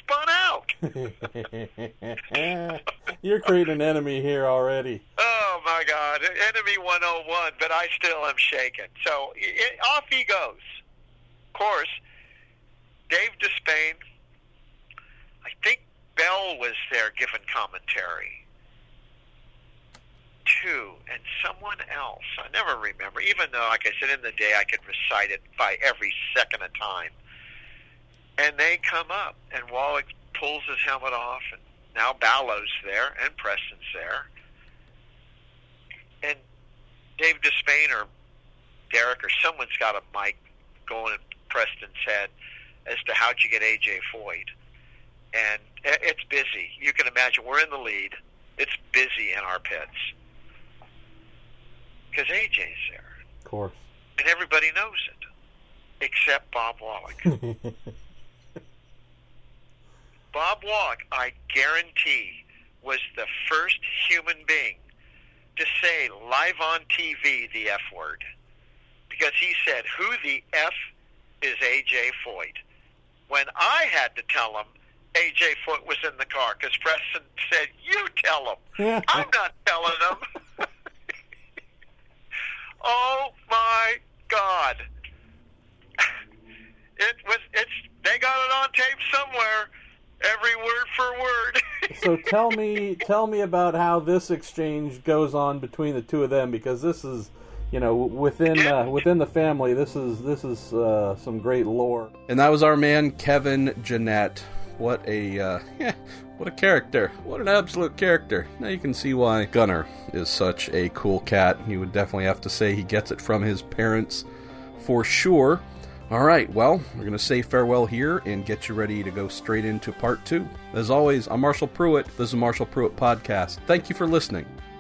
done spun out. You're creating an enemy here already. Oh, my God. Enemy one oh one, but I still am shaken. So it, off he goes. Of course, Dave Despain, I think Bell was there giving commentary, too, and someone else. I never remember, even though, like I said, in the day I could recite it by every second of time. And they come up, and Wallach pulls his helmet off, and now Ballow's there, and Preston's there. And Dave Despain or Derek or someone's got a mic going in Preston's head as to how'd you get A J Foyt. And it's busy. You can imagine we're in the lead. It's busy in our pits. Because A J's there. Of course. And everybody knows it. Except Bob Wallach. Bob Wallach, I guarantee, was the first human being to say live on T V the F word. Because he said, "Who the F is A J Foyt?" When I had to tell him A J Foyt was in the car, because Preston said, "You tell him." I'm not telling him. Oh my God! It was. It's. They got it on tape somewhere. Every word for word. So tell me, tell me about how this exchange goes on between the two of them, because this is, you know, within uh, within the family. This is this is uh, some great lore. And that was our man Kevin Jeanette. What a uh, yeah, what a character! What an absolute character! Now you can see why Gunnar is such a cool cat. You would definitely have to say he gets it from his parents, for sure. All right, well, we're going to say farewell here and get you ready to go straight into part two. As always, I'm Marshall Pruitt. This is Marshall Pruitt Podcast. Thank you for listening.